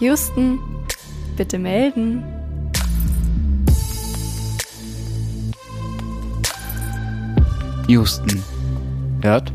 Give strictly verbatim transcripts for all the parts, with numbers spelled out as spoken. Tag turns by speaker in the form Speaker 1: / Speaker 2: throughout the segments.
Speaker 1: Houston, bitte melden.
Speaker 2: Houston, hört?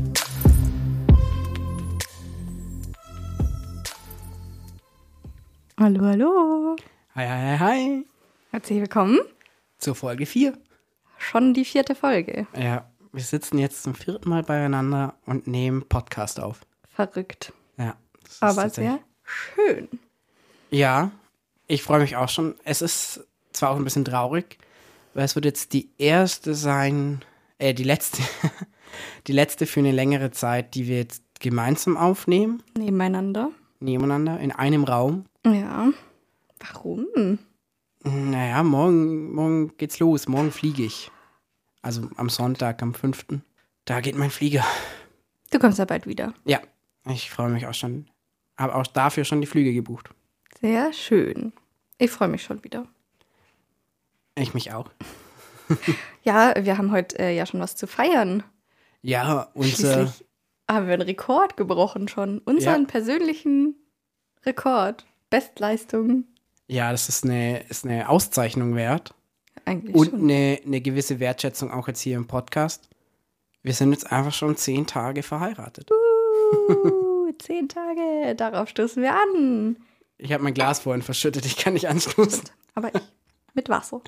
Speaker 1: Hallo, hallo.
Speaker 2: Hi, hi, hi, hi.
Speaker 1: Herzlich willkommen.
Speaker 2: Zur Folge vier.
Speaker 1: Schon die vierte Folge.
Speaker 2: Ja, wir sitzen jetzt zum vierten Mal beieinander und nehmen Podcast auf.
Speaker 1: Verrückt.
Speaker 2: Ja. Das ist
Speaker 1: Aber
Speaker 2: tatsächlich-
Speaker 1: sehr schön.
Speaker 2: Ja, ich freue mich auch schon. Es ist zwar auch ein bisschen traurig, weil es wird jetzt die erste sein, äh, die letzte, die letzte für eine längere Zeit, die wir jetzt gemeinsam aufnehmen,
Speaker 1: Nebeneinander.
Speaker 2: nebeneinander, in einem Raum.
Speaker 1: Ja. Warum?
Speaker 2: Naja, morgen, morgen geht's los. Morgen fliege ich. Also am Sonntag, am fünften Da geht mein Flieger.
Speaker 1: Du kommst ja bald wieder.
Speaker 2: Ja, ich freue mich auch schon. Habe auch dafür schon die Flüge gebucht.
Speaker 1: Sehr schön. Ich freue mich schon wieder.
Speaker 2: Ich mich auch.
Speaker 1: Ja, wir haben heute äh, ja schon was zu feiern.
Speaker 2: Ja, unser,
Speaker 1: Schließlich haben wir einen Rekord gebrochen schon. Unseren
Speaker 2: Ja.
Speaker 1: persönlichen Rekord. Bestleistung.
Speaker 2: ja, das ist eine, ist eine Auszeichnung wert.
Speaker 1: Eigentlich
Speaker 2: Und
Speaker 1: schon.
Speaker 2: eine, eine gewisse Wertschätzung auch jetzt hier im Podcast. Wir sind jetzt einfach schon zehn Tage verheiratet.
Speaker 1: Uh, zehn Tage. Darauf stoßen wir an.
Speaker 2: Ich habe mein Glas vorhin verschüttet, ich kann nicht anstoßen.
Speaker 1: Aber ich mit Wasser.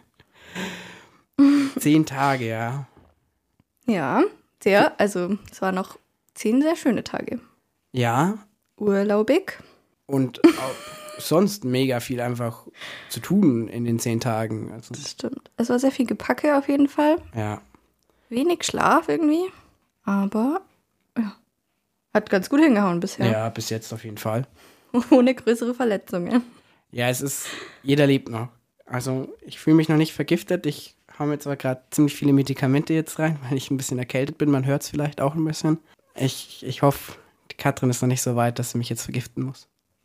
Speaker 2: Zehn Tage, ja.
Speaker 1: Ja, sehr. Also es waren noch zehn sehr schöne Tage.
Speaker 2: Ja,
Speaker 1: Urlaubig.
Speaker 2: und auch sonst mega viel einfach zu tun in den zehn Tagen. Also,
Speaker 1: Das stimmt. Es war sehr viel Gepacke auf jeden Fall.
Speaker 2: ja.
Speaker 1: Wenig Schlaf irgendwie. Aber ja, hat ganz gut hingehauen bisher.
Speaker 2: ja, bis jetzt auf jeden Fall.
Speaker 1: Ohne größere Verletzungen.
Speaker 2: Ja, es ist, jeder lebt noch. Also ich fühle mich noch nicht vergiftet. Ich hau mir zwar gerade ziemlich viele Medikamente jetzt rein, weil ich ein bisschen erkältet bin. Man hört es vielleicht auch ein bisschen. Ich, ich hoffe, die Katrin ist noch nicht so weit, dass sie mich jetzt vergiften muss.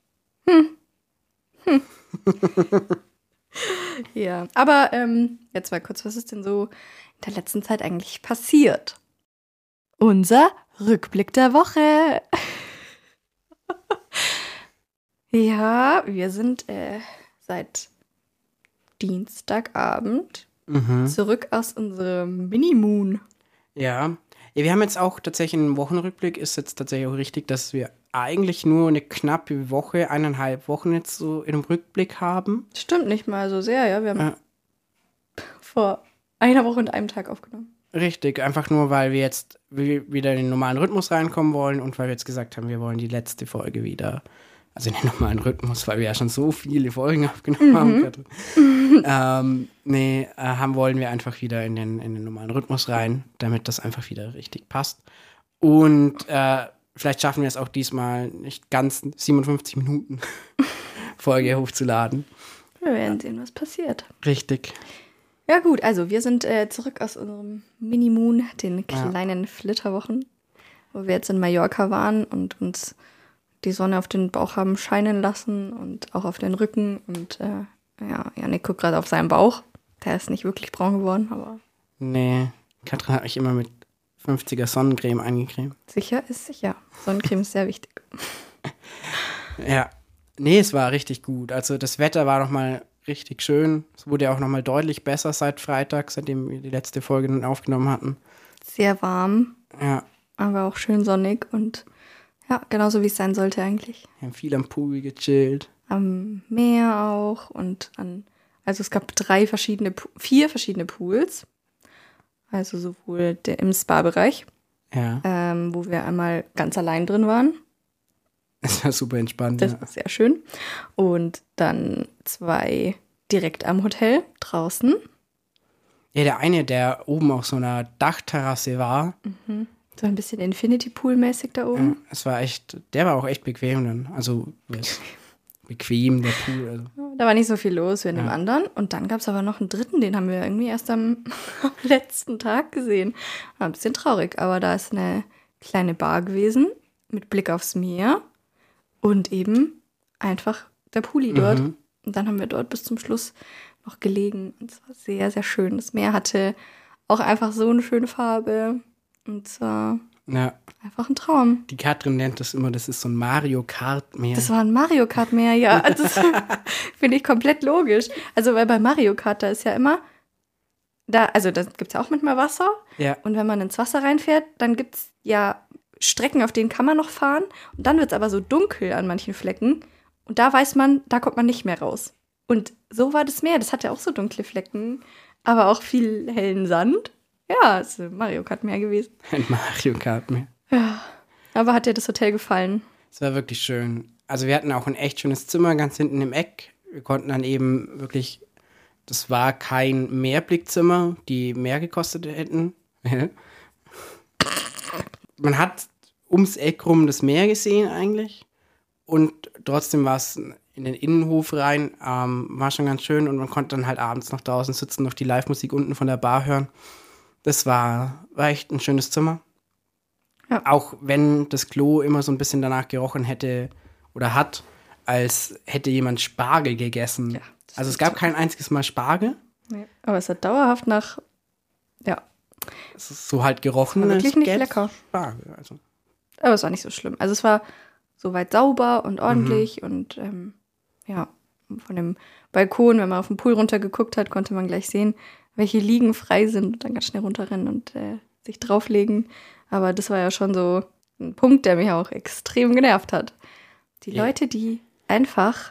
Speaker 1: Ja, aber ähm, jetzt mal kurz, was ist denn so in der letzten Zeit eigentlich passiert? Unser Rückblick der Woche. Ja, wir sind äh, seit Dienstagabend
Speaker 2: Mhm.
Speaker 1: zurück aus unserem Minimoon.
Speaker 2: Ja. ja, wir haben jetzt auch tatsächlich einen Wochenrückblick. Ist jetzt tatsächlich auch richtig, dass wir eigentlich nur eine knappe Woche, eineinhalb Wochen jetzt so im Rückblick haben.
Speaker 1: Stimmt nicht mal so sehr, ja. Wir haben
Speaker 2: Ja.
Speaker 1: vor einer Woche und einem Tag aufgenommen.
Speaker 2: Richtig, einfach nur, weil wir jetzt wi- wieder in den normalen Rhythmus reinkommen wollen und weil wir jetzt gesagt haben, wir wollen die letzte Folge wieder, also in den normalen Rhythmus, weil wir ja schon so viele Folgen aufgenommen haben. Katrin. ähm, nee, äh, haben wollen wir einfach wieder in den, in den normalen Rhythmus rein, damit das einfach wieder richtig passt. Und äh, vielleicht schaffen wir es auch diesmal nicht ganz siebenundfünfzig Minuten Folge hochzuladen.
Speaker 1: Wir werden sehen, was passiert.
Speaker 2: Richtig.
Speaker 1: Ja gut, also wir sind äh, zurück aus unserem Minimoon, den
Speaker 2: Ja.
Speaker 1: kleinen Flitterwochen, wo wir jetzt in Mallorca waren und uns die Sonne auf den Bauch haben scheinen lassen und auch auf den Rücken. Und äh, ja, Janik guckt gerade auf seinen Bauch. Der ist nicht wirklich braun geworden, aber
Speaker 2: Nee, Katrin hat mich immer mit fünfziger Sonnencreme eingecremt.
Speaker 1: sicher ist sicher. Sonnencreme ist sehr wichtig.
Speaker 2: Ja, nee, es war richtig gut. Also das Wetter war noch mal richtig schön. Es wurde ja auch noch mal deutlich besser seit Freitag, seitdem wir die letzte Folge dann aufgenommen hatten.
Speaker 1: Sehr warm,
Speaker 2: Ja,
Speaker 1: aber auch schön sonnig und ja, genauso wie es sein sollte eigentlich.
Speaker 2: wir haben viel am Pool gechillt.
Speaker 1: Am Meer auch und an, also es gab drei verschiedene, Pu- vier verschiedene Pools. Also sowohl der im Spa-Bereich,
Speaker 2: Ja,
Speaker 1: ähm, wo wir einmal ganz allein drin waren.
Speaker 2: es war super entspannt.
Speaker 1: Das
Speaker 2: Ja.
Speaker 1: war sehr schön. Und dann zwei direkt am Hotel draußen.
Speaker 2: ja, der eine, der oben auf so einer Dachterrasse war,
Speaker 1: So ein bisschen Infinity Pool-mäßig da
Speaker 2: ja,
Speaker 1: oben.
Speaker 2: es war echt, der war auch echt bequem dann. Also yes, bequem, der Pool. Also.
Speaker 1: Da war nicht so viel los wie in dem
Speaker 2: Ja.
Speaker 1: anderen. Und dann gab es aber noch einen dritten, den haben wir irgendwie erst am, am letzten Tag gesehen. War ein bisschen traurig, aber da ist eine kleine Bar gewesen mit Blick aufs Meer und eben einfach der Pooli dort.
Speaker 2: Mhm.
Speaker 1: Und dann haben wir dort bis zum Schluss noch gelegen. Und es war sehr, sehr schön. Das Meer hatte auch einfach so eine schöne Farbe. Und zwar
Speaker 2: Ja.
Speaker 1: Einfach ein Traum.
Speaker 2: Die Katrin nennt das immer, das ist so ein Mario Kart Meer.
Speaker 1: Das war ein Mario Kart Meer, ja. Das finde ich komplett logisch. Also, weil bei Mario Kart, da ist ja immer, da, also da gibt es ja auch manchmal Wasser.
Speaker 2: Ja.
Speaker 1: Und wenn man ins Wasser reinfährt, dann gibt es ja Strecken, auf denen kann man noch fahren. Und dann wird es aber so dunkel an manchen Flecken. Und da weiß man, da kommt man nicht mehr raus. Und so war das Meer. Das hat ja auch so dunkle Flecken, aber auch viel hellen Sand. Ja, es ist ein Mario Kart Meer gewesen.
Speaker 2: Ein Mario Kart Meer.
Speaker 1: Ja, aber hat dir das Hotel gefallen?
Speaker 2: Es war wirklich schön. Also wir hatten auch ein echt schönes Zimmer ganz hinten im Eck. Wir konnten dann eben wirklich, das war kein Mehrblickzimmer, die mehr gekostet hätten. Man hat ums Eck rum das Meer gesehen eigentlich. Und trotzdem war es in den Innenhof rein, ähm, war schon ganz schön. Und man konnte dann halt abends noch draußen sitzen, noch die Live-Musik unten von der Bar hören. Das war, war echt ein schönes Zimmer. Ja. Auch wenn das Klo immer so ein bisschen danach gerochen hätte oder hat, als hätte jemand Spargel gegessen. Ja, also es gab so kein einziges Mal Spargel.
Speaker 1: Nee, aber es hat dauerhaft nach, ja.
Speaker 2: Es ist so halt gerochen.
Speaker 1: War wirklich nicht lecker.
Speaker 2: Spargel, also.
Speaker 1: Aber es war nicht so schlimm. Also es war soweit sauber und ordentlich mhm. und ähm, ja, von dem Balkon, wenn man auf den Pool runtergeguckt hat, konnte man gleich sehen, welche Liegen frei sind und dann ganz schnell runterrennen und äh, sich drauflegen. Aber das war ja schon so ein Punkt, der mich auch extrem genervt hat. Die ja. Leute, die einfach,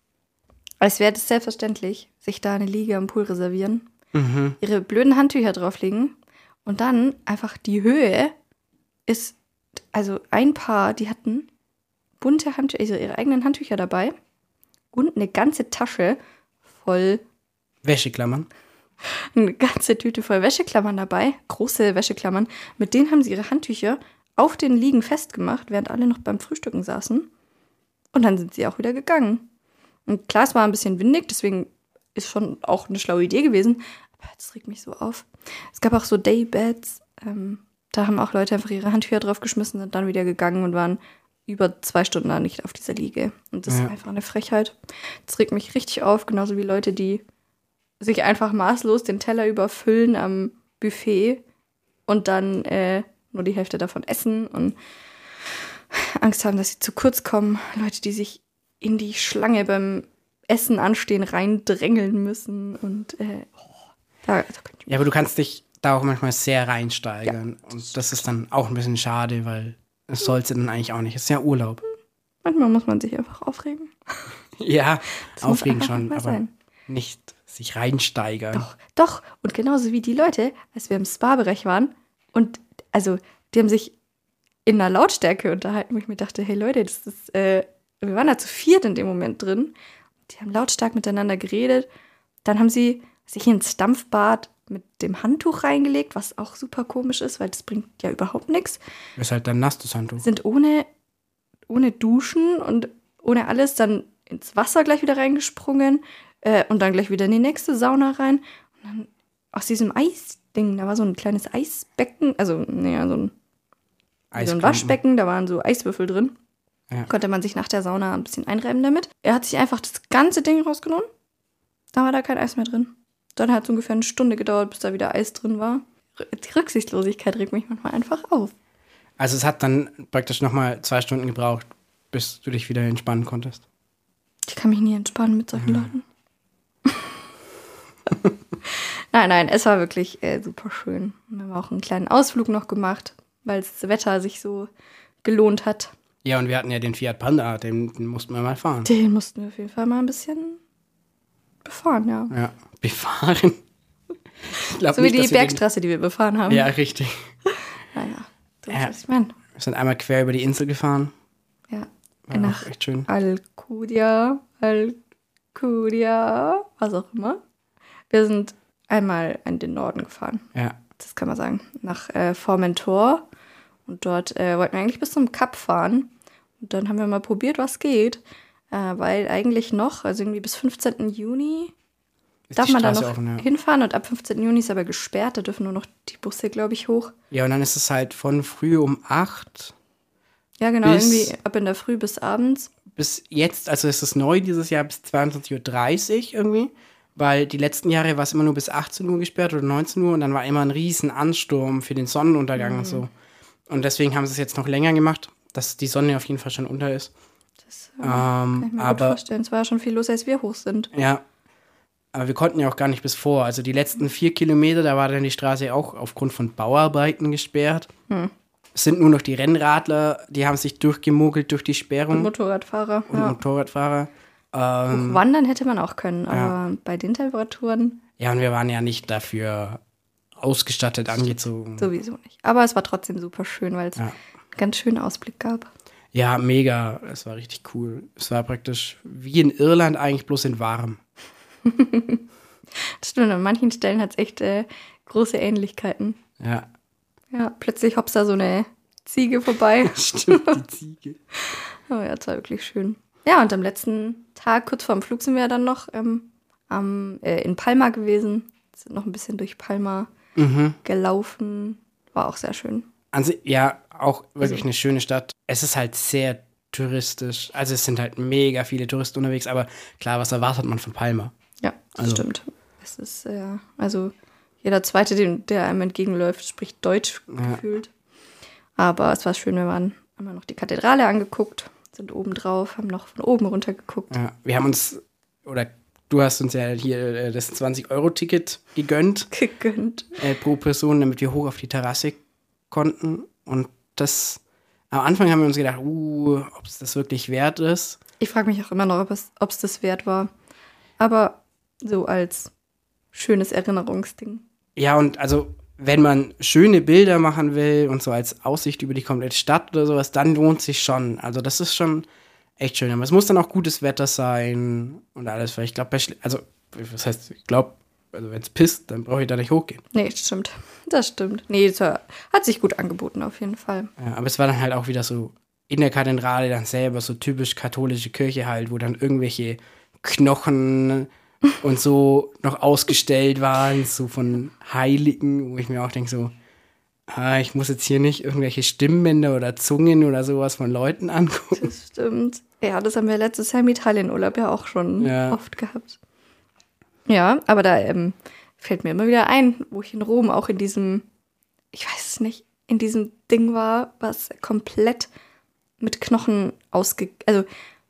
Speaker 1: als wäre das selbstverständlich, sich da eine Liege am Pool reservieren, mhm. ihre blöden Handtücher drauflegen und dann einfach die Höhe ist, also ein Paar, die hatten bunte Handtücher, also ihre eigenen Handtücher dabei und eine ganze Tasche voll
Speaker 2: Wäscheklammern.
Speaker 1: Eine ganze Tüte voll Wäscheklammern dabei, große Wäscheklammern. Mit denen haben sie ihre Handtücher auf den Liegen festgemacht, während alle noch beim Frühstücken saßen. Und dann sind sie auch wieder gegangen. Und klar, es war ein bisschen windig, deswegen ist schon auch eine schlaue Idee gewesen. Aber das regt mich so auf. Es gab auch so Daybeds. Ähm, da haben auch Leute einfach ihre Handtücher draufgeschmissen, sind dann wieder gegangen und waren über zwei Stunden da nicht auf dieser Liege. Und das ja. ist einfach eine Frechheit. Das regt mich richtig auf, genauso wie Leute, die sich einfach maßlos den Teller überfüllen am Buffet und dann äh, nur die Hälfte davon essen und Angst haben, dass sie zu kurz kommen. Leute, die sich in die Schlange beim Essen anstehen, reindrängeln müssen und äh, oh, da, da könnte ich
Speaker 2: Ja, aber du kannst dich da auch manchmal sehr reinsteigern ja. und das ist dann auch ein bisschen schade, weil das sollte dann eigentlich auch nicht. Es ist ja Urlaub.
Speaker 1: Manchmal muss man sich einfach aufregen.
Speaker 2: Ja, das aufregen schon, aber sein. Nicht sich reinsteigern.
Speaker 1: Doch, doch. Und genauso wie die Leute, als wir im Spa-Bereich waren und also die haben sich in einer Lautstärke unterhalten, wo ich mir dachte, hey Leute, das ist, äh, wir waren da zu viert in dem Moment drin. Die haben lautstark miteinander geredet. Dann haben sie sich ins Dampfbad mit dem Handtuch reingelegt, was auch super komisch ist, weil das bringt ja überhaupt nichts.
Speaker 2: Das ist halt dann nass, das Handtuch.
Speaker 1: Sind ohne, ohne Duschen und ohne alles dann ins Wasser gleich wieder reingesprungen. Äh, und dann gleich wieder in die nächste Sauna rein. Und dann aus diesem Eisding, da war so ein kleines Eisbecken, also naja, so ein, so ein Waschbecken, da waren so Eiswürfel drin. Ja. Konnte man sich nach der Sauna ein bisschen einreiben damit. Er hat sich einfach das ganze Ding rausgenommen. Dann war da kein Eis mehr drin. Dann hat es ungefähr eine Stunde gedauert, bis da wieder Eis drin war. Die Rücksichtslosigkeit regt mich manchmal einfach auf.
Speaker 2: Also es hat dann praktisch nochmal zwei Stunden gebraucht, bis du dich wieder entspannen konntest.
Speaker 1: Ich kann mich nie entspannen mit solchen ja. Leuten. Nein, nein, es war wirklich äh, super schön. Wir haben auch einen kleinen Ausflug noch gemacht, weil das Wetter sich so gelohnt hat.
Speaker 2: Ja, und wir hatten ja den Fiat Panda, den, den mussten wir mal fahren.
Speaker 1: Den mussten wir auf jeden Fall mal ein bisschen befahren, ja.
Speaker 2: Ja, befahren.
Speaker 1: So wie die Bergstraße, den... die wir befahren haben.
Speaker 2: Ja, richtig.
Speaker 1: Naja, du weißt, was ich meine.
Speaker 2: Wir sind einmal quer über die Insel gefahren.
Speaker 1: Ja,
Speaker 2: war
Speaker 1: nach
Speaker 2: echt schön.
Speaker 1: Alcudia, Alcudia, was auch immer. Wir sind einmal in den Norden gefahren.
Speaker 2: Ja.
Speaker 1: Das kann man sagen. Nach äh, Formentor. Und dort äh, wollten wir eigentlich bis zum Kap fahren. Und dann haben wir mal probiert, was geht. Äh, weil eigentlich noch, also irgendwie bis fünfzehnten Juni ist darf man da noch offen, ja. hinfahren. Und ab fünfzehnten Juni ist aber gesperrt. Da dürfen nur noch die Busse, glaube ich, hoch.
Speaker 2: Ja, und dann ist es halt von früh um acht.
Speaker 1: Ja, genau. Irgendwie ab in der Früh bis abends.
Speaker 2: Bis jetzt, also es ist neu dieses Jahr, bis zweiundzwanzig Uhr dreißig irgendwie. Weil die letzten Jahre war es immer nur bis achtzehn Uhr gesperrt oder neunzehn Uhr und dann war immer ein riesen Ansturm für den Sonnenuntergang mhm. und so. Und deswegen haben sie es jetzt noch länger gemacht, dass die Sonne auf jeden Fall schon unter ist.
Speaker 1: Das äh, kann ich mir
Speaker 2: aber,
Speaker 1: gut vorstellen. Es war ja schon viel los, als wir hoch sind.
Speaker 2: Ja, aber wir konnten ja auch gar nicht bis vor. Also die letzten vier Kilometer, da war dann die Straße auch aufgrund von Bauarbeiten gesperrt. Hm. Es sind nur noch die Rennradler, die haben sich durchgemogelt durch die Sperrung.
Speaker 1: Und Motorradfahrer.
Speaker 2: Und ja. Motorradfahrer. Ähm,
Speaker 1: Wandern hätte man auch können, aber ja. bei den Temperaturen...
Speaker 2: Ja, und wir waren ja nicht dafür ausgestattet, angezogen.
Speaker 1: Sowieso nicht. Aber es war trotzdem super schön, weil es ja. einen ganz schönen Ausblick gab.
Speaker 2: Ja, mega. Es war richtig cool. Es war praktisch wie in Irland, eigentlich bloß in warm.
Speaker 1: Das stimmt, an manchen Stellen hat es echt äh, große Ähnlichkeiten.
Speaker 2: Ja.
Speaker 1: Ja, plötzlich hops da so eine Ziege vorbei.
Speaker 2: Stimmt, die Ziege.
Speaker 1: Oh ja, es war wirklich schön. Ja, und am letzten Tag, kurz vor dem Flug, sind wir ja dann noch ähm, am, äh, in Palma gewesen. Sind noch ein bisschen durch Palma mhm. gelaufen. War auch sehr schön.
Speaker 2: Also, ja, auch wirklich also, eine schöne Stadt. Es ist halt sehr touristisch. Also es sind halt mega viele Touristen unterwegs, aber klar, was erwartet man von Palma?
Speaker 1: Ja, das
Speaker 2: also.
Speaker 1: stimmt. Es ist, äh, also jeder Zweite, den, der einem entgegenläuft, spricht Deutsch
Speaker 2: ja.
Speaker 1: gefühlt. Aber es war schön, wir waren, haben wir noch die Kathedrale angeguckt, sind oben drauf, haben noch von oben runter geguckt.
Speaker 2: Ja, wir haben uns, oder du hast uns ja hier das zwanzig-Euro-Ticket gegönnt.
Speaker 1: Gegönnt.
Speaker 2: Äh, pro Person, damit wir hoch auf die Terrasse konnten. Und das, am Anfang haben wir uns gedacht, uh, ob es das wirklich wert ist.
Speaker 1: Ich frage mich auch immer noch, ob es, ob es das wert war. Aber so als schönes Erinnerungsding.
Speaker 2: Ja, und also, wenn man schöne Bilder machen will und so als Aussicht über die komplette Stadt oder sowas, dann lohnt sich schon. Also, das ist schon echt schön. Aber es muss dann auch gutes Wetter sein und alles. Weil ich glaube, also, was heißt, ich glaube, also wenn es pisst, dann brauche ich da nicht hochgehen.
Speaker 1: Nee, das stimmt. Das stimmt. Nee, das war, hat sich gut angeboten, auf jeden Fall.
Speaker 2: Ja, aber es war dann halt auch wieder so in der Kathedrale dann selber so typisch katholische Kirche halt, wo dann irgendwelche Knochen und so noch ausgestellt waren, so von Heiligen, wo ich mir auch denke so, ah, ich muss jetzt hier nicht irgendwelche Stimmbänder oder Zungen oder sowas von Leuten angucken.
Speaker 1: Das stimmt. Ja, das haben wir letztes Jahr im Italienurlaub ja auch schon
Speaker 2: ja.
Speaker 1: oft gehabt. Ja, aber da ähm, fällt mir immer wieder ein, wo ich in Rom auch in diesem, ich weiß es nicht, in diesem Ding war, was komplett mit Knochen ausge... Also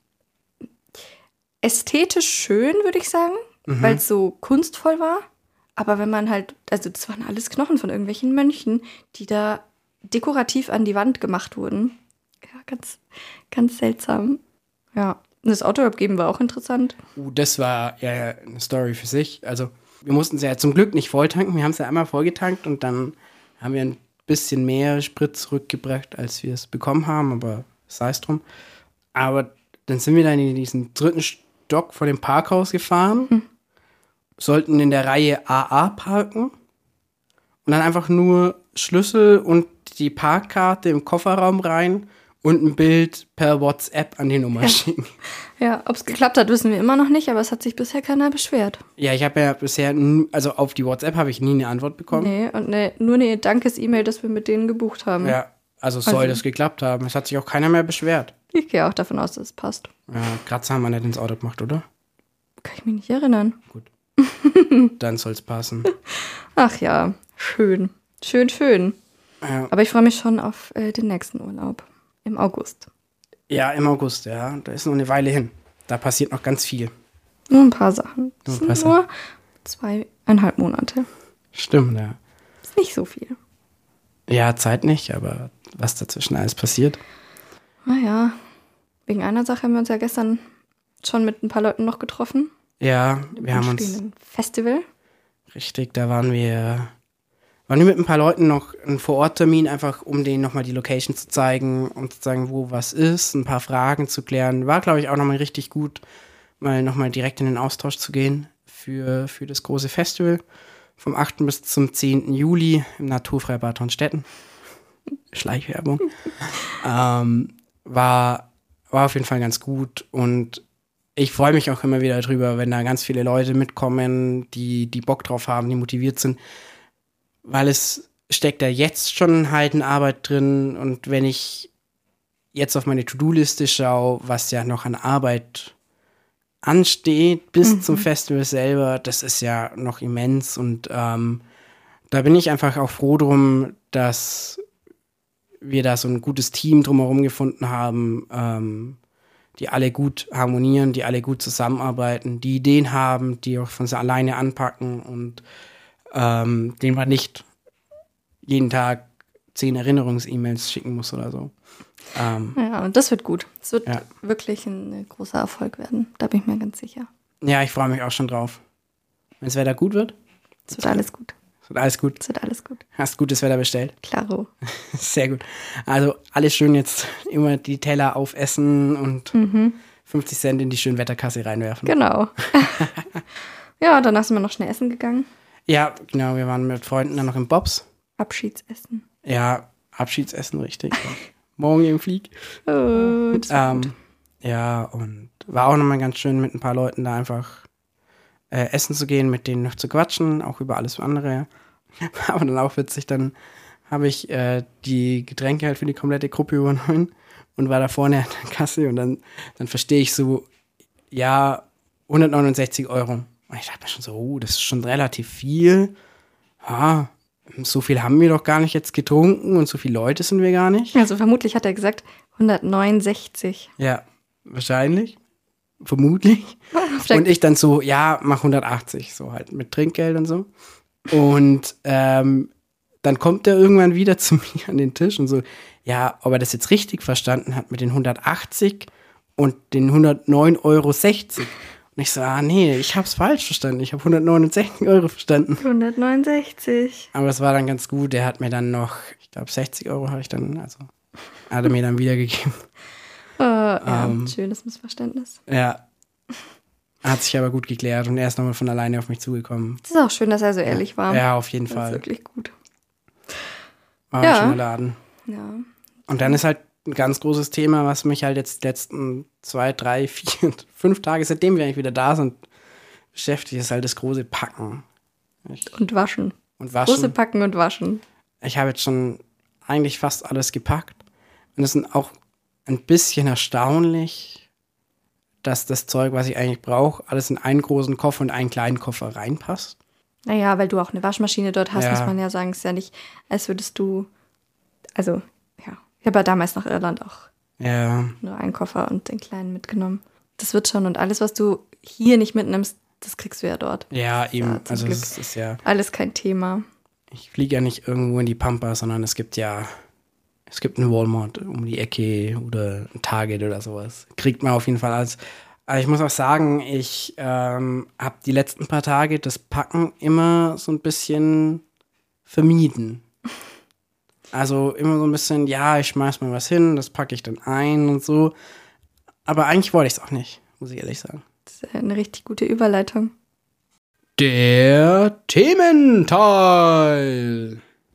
Speaker 1: ästhetisch schön, würde ich sagen, mhm. weil es so kunstvoll war. Aber wenn man halt, also das waren alles Knochen von irgendwelchen Mönchen, die da dekorativ an die Wand gemacht wurden. Ja, ganz, ganz seltsam. Ja. Das Autoabgeben war auch interessant.
Speaker 2: Uh, das war ja eine Story für sich. Also wir mussten es ja zum Glück nicht voll tanken. Wir haben es ja einmal vollgetankt und dann haben wir ein bisschen mehr Sprit zurückgebracht, als wir es bekommen haben. Aber sei es drum. Aber dann sind wir dann in diesen dritten Stock vor dem Parkhaus gefahren, hm. sollten in der Reihe A A parken und dann einfach nur Schlüssel und die Parkkarte im Kofferraum rein und ein Bild per WhatsApp an die Nummer
Speaker 1: ja.
Speaker 2: schicken.
Speaker 1: Ja, ob es geklappt hat, wissen wir immer noch nicht, aber es hat sich bisher keiner beschwert.
Speaker 2: Ja, ich habe ja bisher, n- also auf die WhatsApp habe ich nie eine Antwort bekommen.
Speaker 1: Nee, und ne, nur eine Dankes-E-Mail, dass wir mit denen gebucht haben.
Speaker 2: Ja, also soll also, das geklappt haben. Es hat sich auch keiner mehr beschwert.
Speaker 1: Ich gehe auch davon aus, dass es passt.
Speaker 2: Ja, Kratzer haben wir nicht ins Auto gemacht, oder?
Speaker 1: Kann ich mich nicht erinnern.
Speaker 2: Gut. Dann soll es passen.
Speaker 1: Ach ja, schön. Schön, schön.
Speaker 2: Ja.
Speaker 1: Aber ich freue mich schon auf äh, den nächsten Urlaub. Im August.
Speaker 2: Ja, im August, ja. Da ist noch eine Weile hin. Da passiert noch ganz viel.
Speaker 1: Nur ein paar Sachen. Das
Speaker 2: nur,
Speaker 1: sind nur zweieinhalb Monate.
Speaker 2: Stimmt, ja.
Speaker 1: Ist nicht so viel.
Speaker 2: Ja, Zeit nicht, aber was dazwischen alles passiert.
Speaker 1: Naja, wegen einer Sache haben wir uns ja gestern schon mit ein paar Leuten noch getroffen.
Speaker 2: Ja, wir haben uns...
Speaker 1: Im Festival.
Speaker 2: Richtig, da waren wir... Waren wir mit ein paar Leuten noch einen Vor-Ort-Termin, einfach um denen nochmal die Location zu zeigen und zu sagen, wo was ist, ein paar Fragen zu klären. War, glaube ich, auch nochmal richtig gut, mal nochmal direkt in den Austausch zu gehen für, für das große Festival vom achten bis zum zehnten Juli im Naturfreibad Hornstetten. Schleichwerbung. ähm, war, war auf jeden Fall ganz gut und ich freue mich auch immer wieder drüber, wenn da ganz viele Leute mitkommen, die, die Bock drauf haben, die motiviert sind. Weil es steckt da jetzt schon halt eine Arbeit drin und wenn ich jetzt auf meine To-Do-Liste schaue, was ja noch an Arbeit ansteht bis mhm. zum Festival selber, das ist ja noch immens und ähm, da bin ich einfach auch froh drum, dass wir da so ein gutes Team drumherum gefunden haben, ähm, die alle gut harmonieren, die alle gut zusammenarbeiten, die Ideen haben, die auch von sich alleine anpacken und ähm, denen man nicht jeden Tag zehn Erinnerungs-E-Mails schicken muss oder so. Ähm,
Speaker 1: Ja, und das wird gut. Es wird
Speaker 2: Ja.
Speaker 1: wirklich ein großer Erfolg werden. Da bin ich mir ganz sicher.
Speaker 2: ja, ich freue mich auch schon drauf. Wenn das Wetter gut wird,
Speaker 1: Es wird alles gut.
Speaker 2: wird alles gut.
Speaker 1: Es wird alles gut.
Speaker 2: Hast gutes Wetter bestellt.
Speaker 1: Klaro.
Speaker 2: Sehr gut. Also alles schön jetzt immer die Teller aufessen und
Speaker 1: Mhm.
Speaker 2: fünfzig Cent in die Schönwetterkasse reinwerfen.
Speaker 1: Genau. Ja, danach sind wir noch schnell essen gegangen.
Speaker 2: Ja, genau, wir waren mit Freunden dann noch im Bobs.
Speaker 1: Abschiedsessen.
Speaker 2: Ja, Abschiedsessen, richtig. Morgen im Flieg.
Speaker 1: Oh, das war gut.
Speaker 2: Ähm, ja, und war auch nochmal ganz schön, mit ein paar Leuten da einfach äh, essen zu gehen, mit denen noch zu quatschen, auch über alles andere. Aber dann auch witzig, dann habe ich äh, die Getränke halt für die komplette Gruppe übernommen und war da vorne an der Kasse und dann, dann verstehe ich so, ja, hundertneunundsechzig Euro. Und ich dachte mir schon so, oh, das ist schon relativ viel. Ja, so viel haben wir doch gar nicht jetzt getrunken und so viele Leute sind wir gar nicht.
Speaker 1: Also vermutlich hat er gesagt hundertneunundsechzig.
Speaker 2: Ja, wahrscheinlich. Vermutlich. Und ich dann so, ja, mach hundertachtzig, so halt mit Trinkgeld und so. Und ähm, dann kommt er irgendwann wieder zu mir an den Tisch und so, ja, ob er das jetzt richtig verstanden hat mit den hundertachtzig und den hundertneun Euro sechzig. Und ich so, ah nee, ich hab's falsch verstanden. Ich habe hundertneunundsechzig Euro verstanden.
Speaker 1: hundertneunundsechzig.
Speaker 2: Aber es war dann ganz gut. Der hat mir dann noch, ich glaube, sechzig Euro habe ich dann, also hat er mir dann wiedergegeben.
Speaker 1: Oh, ja,
Speaker 2: Ähm.
Speaker 1: schönes Missverständnis.
Speaker 2: Ja. Hat sich aber gut geklärt und er ist nochmal von alleine auf mich zugekommen.
Speaker 1: Es ist auch schön, dass er so ehrlich war.
Speaker 2: Ja, auf jeden
Speaker 1: Das ist
Speaker 2: Fall.
Speaker 1: wirklich gut.
Speaker 2: War
Speaker 1: Ja.
Speaker 2: ein schöner Laden.
Speaker 1: Ja.
Speaker 2: Und dann ist halt ein ganz großes Thema, was mich halt jetzt die letzten zwei, drei, vier, fünf Tage, seitdem wir eigentlich wieder da sind, beschäftigt, ist halt das große Packen. Ich,
Speaker 1: Und waschen.
Speaker 2: und Waschen.
Speaker 1: Große Packen und waschen.
Speaker 2: Ich habe jetzt schon eigentlich fast alles gepackt. Und es ist auch ein bisschen erstaunlich, dass das Zeug, was ich eigentlich brauche, alles in einen großen Koffer und einen kleinen Koffer reinpasst.
Speaker 1: Naja, weil du auch eine Waschmaschine dort hast,
Speaker 2: Ja.
Speaker 1: muss man ja sagen. Es ist ja nicht, als würdest du, also, ja. Ich habe ja damals nach Irland auch
Speaker 2: Ja,
Speaker 1: nur einen Koffer und den kleinen mitgenommen. Das wird schon. Und alles, was du hier nicht mitnimmst, das kriegst du ja dort.
Speaker 2: ja, eben.
Speaker 1: Ja, zum
Speaker 2: also
Speaker 1: Glück.
Speaker 2: es ist ja,
Speaker 1: Alles kein Thema.
Speaker 2: ich fliege ja nicht irgendwo in die Pampa, sondern es gibt ja, es gibt einen Walmart um die Ecke oder ein Target oder sowas. Kriegt man auf jeden Fall alles. Aber ich muss auch sagen, ich ähm, habe die letzten paar Tage das Packen immer so ein bisschen vermieden. Also immer so ein bisschen, ja, ich schmeiß mal was hin, das packe ich dann ein und so. Aber eigentlich wollte ich es auch nicht, muss ich ehrlich sagen.
Speaker 1: Das ist eine richtig gute Überleitung.
Speaker 2: Der Thementeil.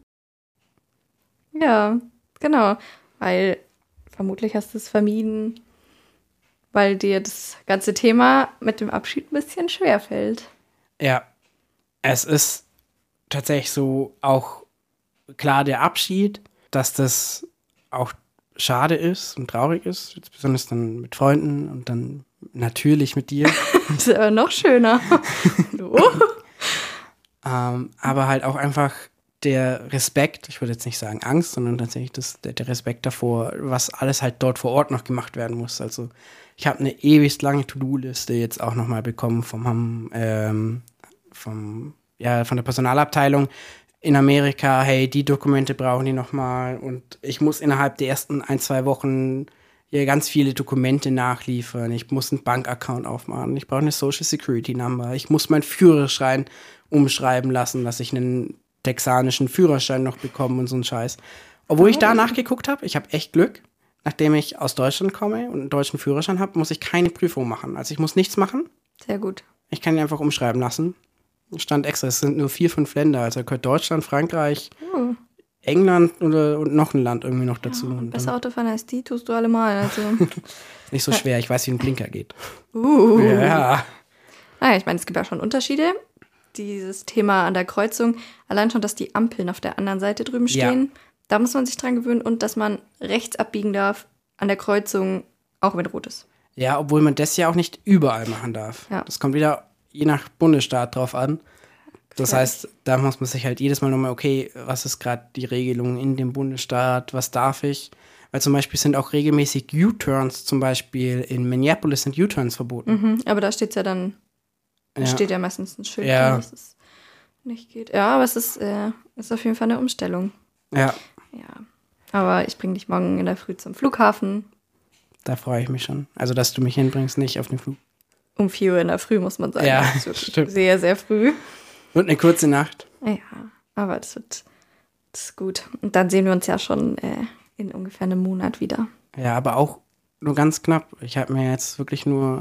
Speaker 1: Ja, genau. Weil vermutlich hast du es vermieden, weil dir das ganze Thema mit dem Abschied ein bisschen schwer fällt.
Speaker 2: Ja, es ist tatsächlich so auch klar der Abschied, dass das auch schade ist und traurig ist, jetzt besonders dann mit Freunden und dann natürlich mit dir.
Speaker 1: Das ist aber noch schöner. So.
Speaker 2: ähm, aber halt auch einfach der Respekt, ich würde jetzt nicht sagen Angst, sondern tatsächlich das, der, der Respekt davor, was alles halt dort vor Ort noch gemacht werden muss. Also ich habe eine ewig lange To-Do-Liste jetzt auch nochmal bekommen vom, ähm, vom, ja, von der Personalabteilung in Amerika. Hey, die Dokumente brauchen die nochmal und ich muss innerhalb der ersten ein, zwei Wochen hier ganz viele Dokumente nachliefern. Ich muss einen Bankaccount aufmachen. Ich brauche eine Social Security Number. Ich muss meinen Führerschein umschreiben lassen, dass ich einen texanischen Führerschein noch bekomme und so ein Scheiß. Obwohl ich da nachgeguckt habe, ich habe echt Glück. Nachdem ich aus Deutschland komme und einen deutschen Führerschein habe, muss ich keine Prüfung machen. Also ich muss nichts machen.
Speaker 1: Sehr gut.
Speaker 2: Ich kann ihn einfach umschreiben lassen. Stand extra, es sind nur vier, fünf Länder. Also gehört Deutschland, Frankreich,
Speaker 1: Oh.
Speaker 2: England oder, und noch ein Land irgendwie noch dazu. Und
Speaker 1: Besser
Speaker 2: dann,
Speaker 1: Autofahren als die tust du alle mal. Also.
Speaker 2: nicht so schwer, ich weiß, wie ein Blinker geht.
Speaker 1: uh.
Speaker 2: Ja.
Speaker 1: Naja, ich meine, es gibt ja schon Unterschiede. Dieses Thema an der Kreuzung, allein schon, dass die Ampeln auf der anderen Seite drüben stehen, ja. Da muss man sich dran gewöhnen und dass man rechts abbiegen darf an der Kreuzung, auch wenn rot ist.
Speaker 2: Ja, obwohl man das ja auch nicht überall machen darf.
Speaker 1: Ja.
Speaker 2: Das kommt wieder je nach Bundesstaat drauf an. Das
Speaker 1: Ja.
Speaker 2: heißt, da muss man sich halt jedes Mal nochmal, okay, was ist gerade die Regelung in dem Bundesstaat, was darf ich? Weil zum Beispiel sind auch regelmäßig U-Turns, zum Beispiel in Minneapolis sind U-Turns verboten.
Speaker 1: Mhm, aber da steht ja dann, da
Speaker 2: Ja.
Speaker 1: steht ja meistens ein Schild,
Speaker 2: Ja.
Speaker 1: dran, dass es nicht geht. Ja, aber es ist, äh, ist auf jeden Fall eine Umstellung.
Speaker 2: Ja,
Speaker 1: Ja. Aber ich bringe dich morgen in der Früh zum Flughafen.
Speaker 2: da freue ich mich schon. Also, dass du mich hinbringst, nicht auf den Flug.
Speaker 1: Um vier Uhr in der Früh, muss man sagen.
Speaker 2: Ja,
Speaker 1: Das ist wirklich
Speaker 2: stimmt.
Speaker 1: sehr, sehr früh.
Speaker 2: Und eine kurze Nacht.
Speaker 1: Ja, aber das wird das ist gut. Und dann sehen wir uns ja schon äh, in ungefähr einem Monat wieder.
Speaker 2: Ja, aber auch nur ganz knapp. Ich habe mir jetzt wirklich nur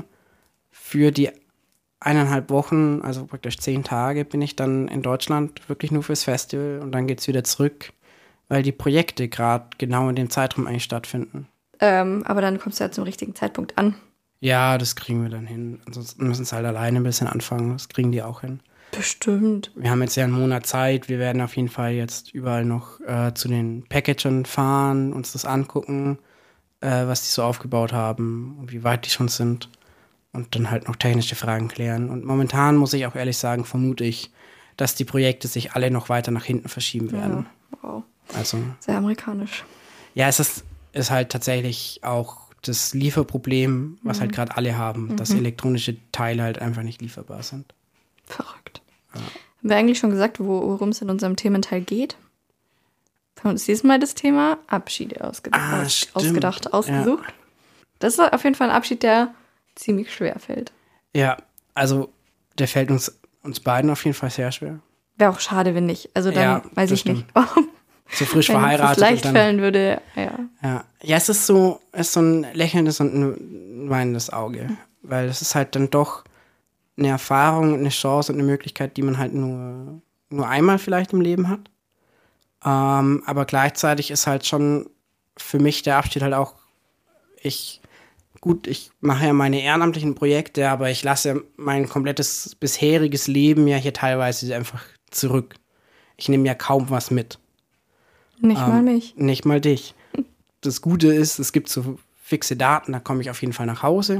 Speaker 2: für die eineinhalb Wochen, also praktisch zehn Tage, bin ich dann in Deutschland wirklich nur fürs Festival und dann geht's wieder zurück, weil die Projekte gerade genau in dem Zeitraum eigentlich stattfinden.
Speaker 1: Ähm, aber dann kommst du ja zum richtigen Zeitpunkt an.
Speaker 2: Ja, das kriegen wir dann hin. Ansonsten müssen es halt alleine ein bisschen anfangen. Das kriegen die auch hin.
Speaker 1: Bestimmt.
Speaker 2: Wir haben jetzt ja einen Monat Zeit. Wir werden auf jeden Fall jetzt überall noch äh, zu den Packagern fahren, uns das angucken, äh, was die so aufgebaut haben und wie weit die schon sind. Und dann halt noch technische Fragen klären. Und momentan muss ich auch ehrlich sagen, vermute ich, dass die Projekte sich alle noch weiter nach hinten verschieben werden.
Speaker 1: Ja, wow.
Speaker 2: Also,
Speaker 1: Sehr amerikanisch.
Speaker 2: ja, es ist, ist halt tatsächlich auch das Lieferproblem, was
Speaker 1: Mhm.
Speaker 2: halt gerade alle haben, dass elektronische Teile halt einfach nicht lieferbar sind.
Speaker 1: Verrückt. Haben wir eigentlich schon gesagt, wo- worum es in unserem Thementeil geht? Wir haben uns dieses Mal das Thema Abschiede ausgedacht,
Speaker 2: Ah,
Speaker 1: aus,
Speaker 2: stimmt.
Speaker 1: ausgedacht ausgesucht. Das ist auf jeden Fall ein Abschied, der ziemlich schwer fällt.
Speaker 2: Ja, also der fällt uns, uns beiden auf jeden Fall sehr schwer.
Speaker 1: Wäre auch schade, wenn nicht. Also dann
Speaker 2: Ja,
Speaker 1: weiß
Speaker 2: das
Speaker 1: ich nicht, warum.
Speaker 2: So frisch
Speaker 1: Wenn es
Speaker 2: verheiratet.
Speaker 1: leicht
Speaker 2: und dann,
Speaker 1: fallen würde, ja.
Speaker 2: ja. ja, es ist so, es ist so ein lächelndes und ein weinendes Auge. Weil es ist halt dann doch eine Erfahrung, eine Chance und eine Möglichkeit, die man halt nur, nur einmal vielleicht im Leben hat. Ähm, aber gleichzeitig ist halt schon für mich der Abschied halt auch, ich, gut, ich mache ja meine ehrenamtlichen Projekte, aber ich lasse mein komplettes bisheriges Leben ja hier teilweise einfach zurück. Ich nehme ja kaum was mit.
Speaker 1: Nicht
Speaker 2: Ähm,
Speaker 1: mal mich.
Speaker 2: Nicht mal dich. Das Gute ist, es gibt so fixe Daten, da komme ich auf jeden Fall nach Hause.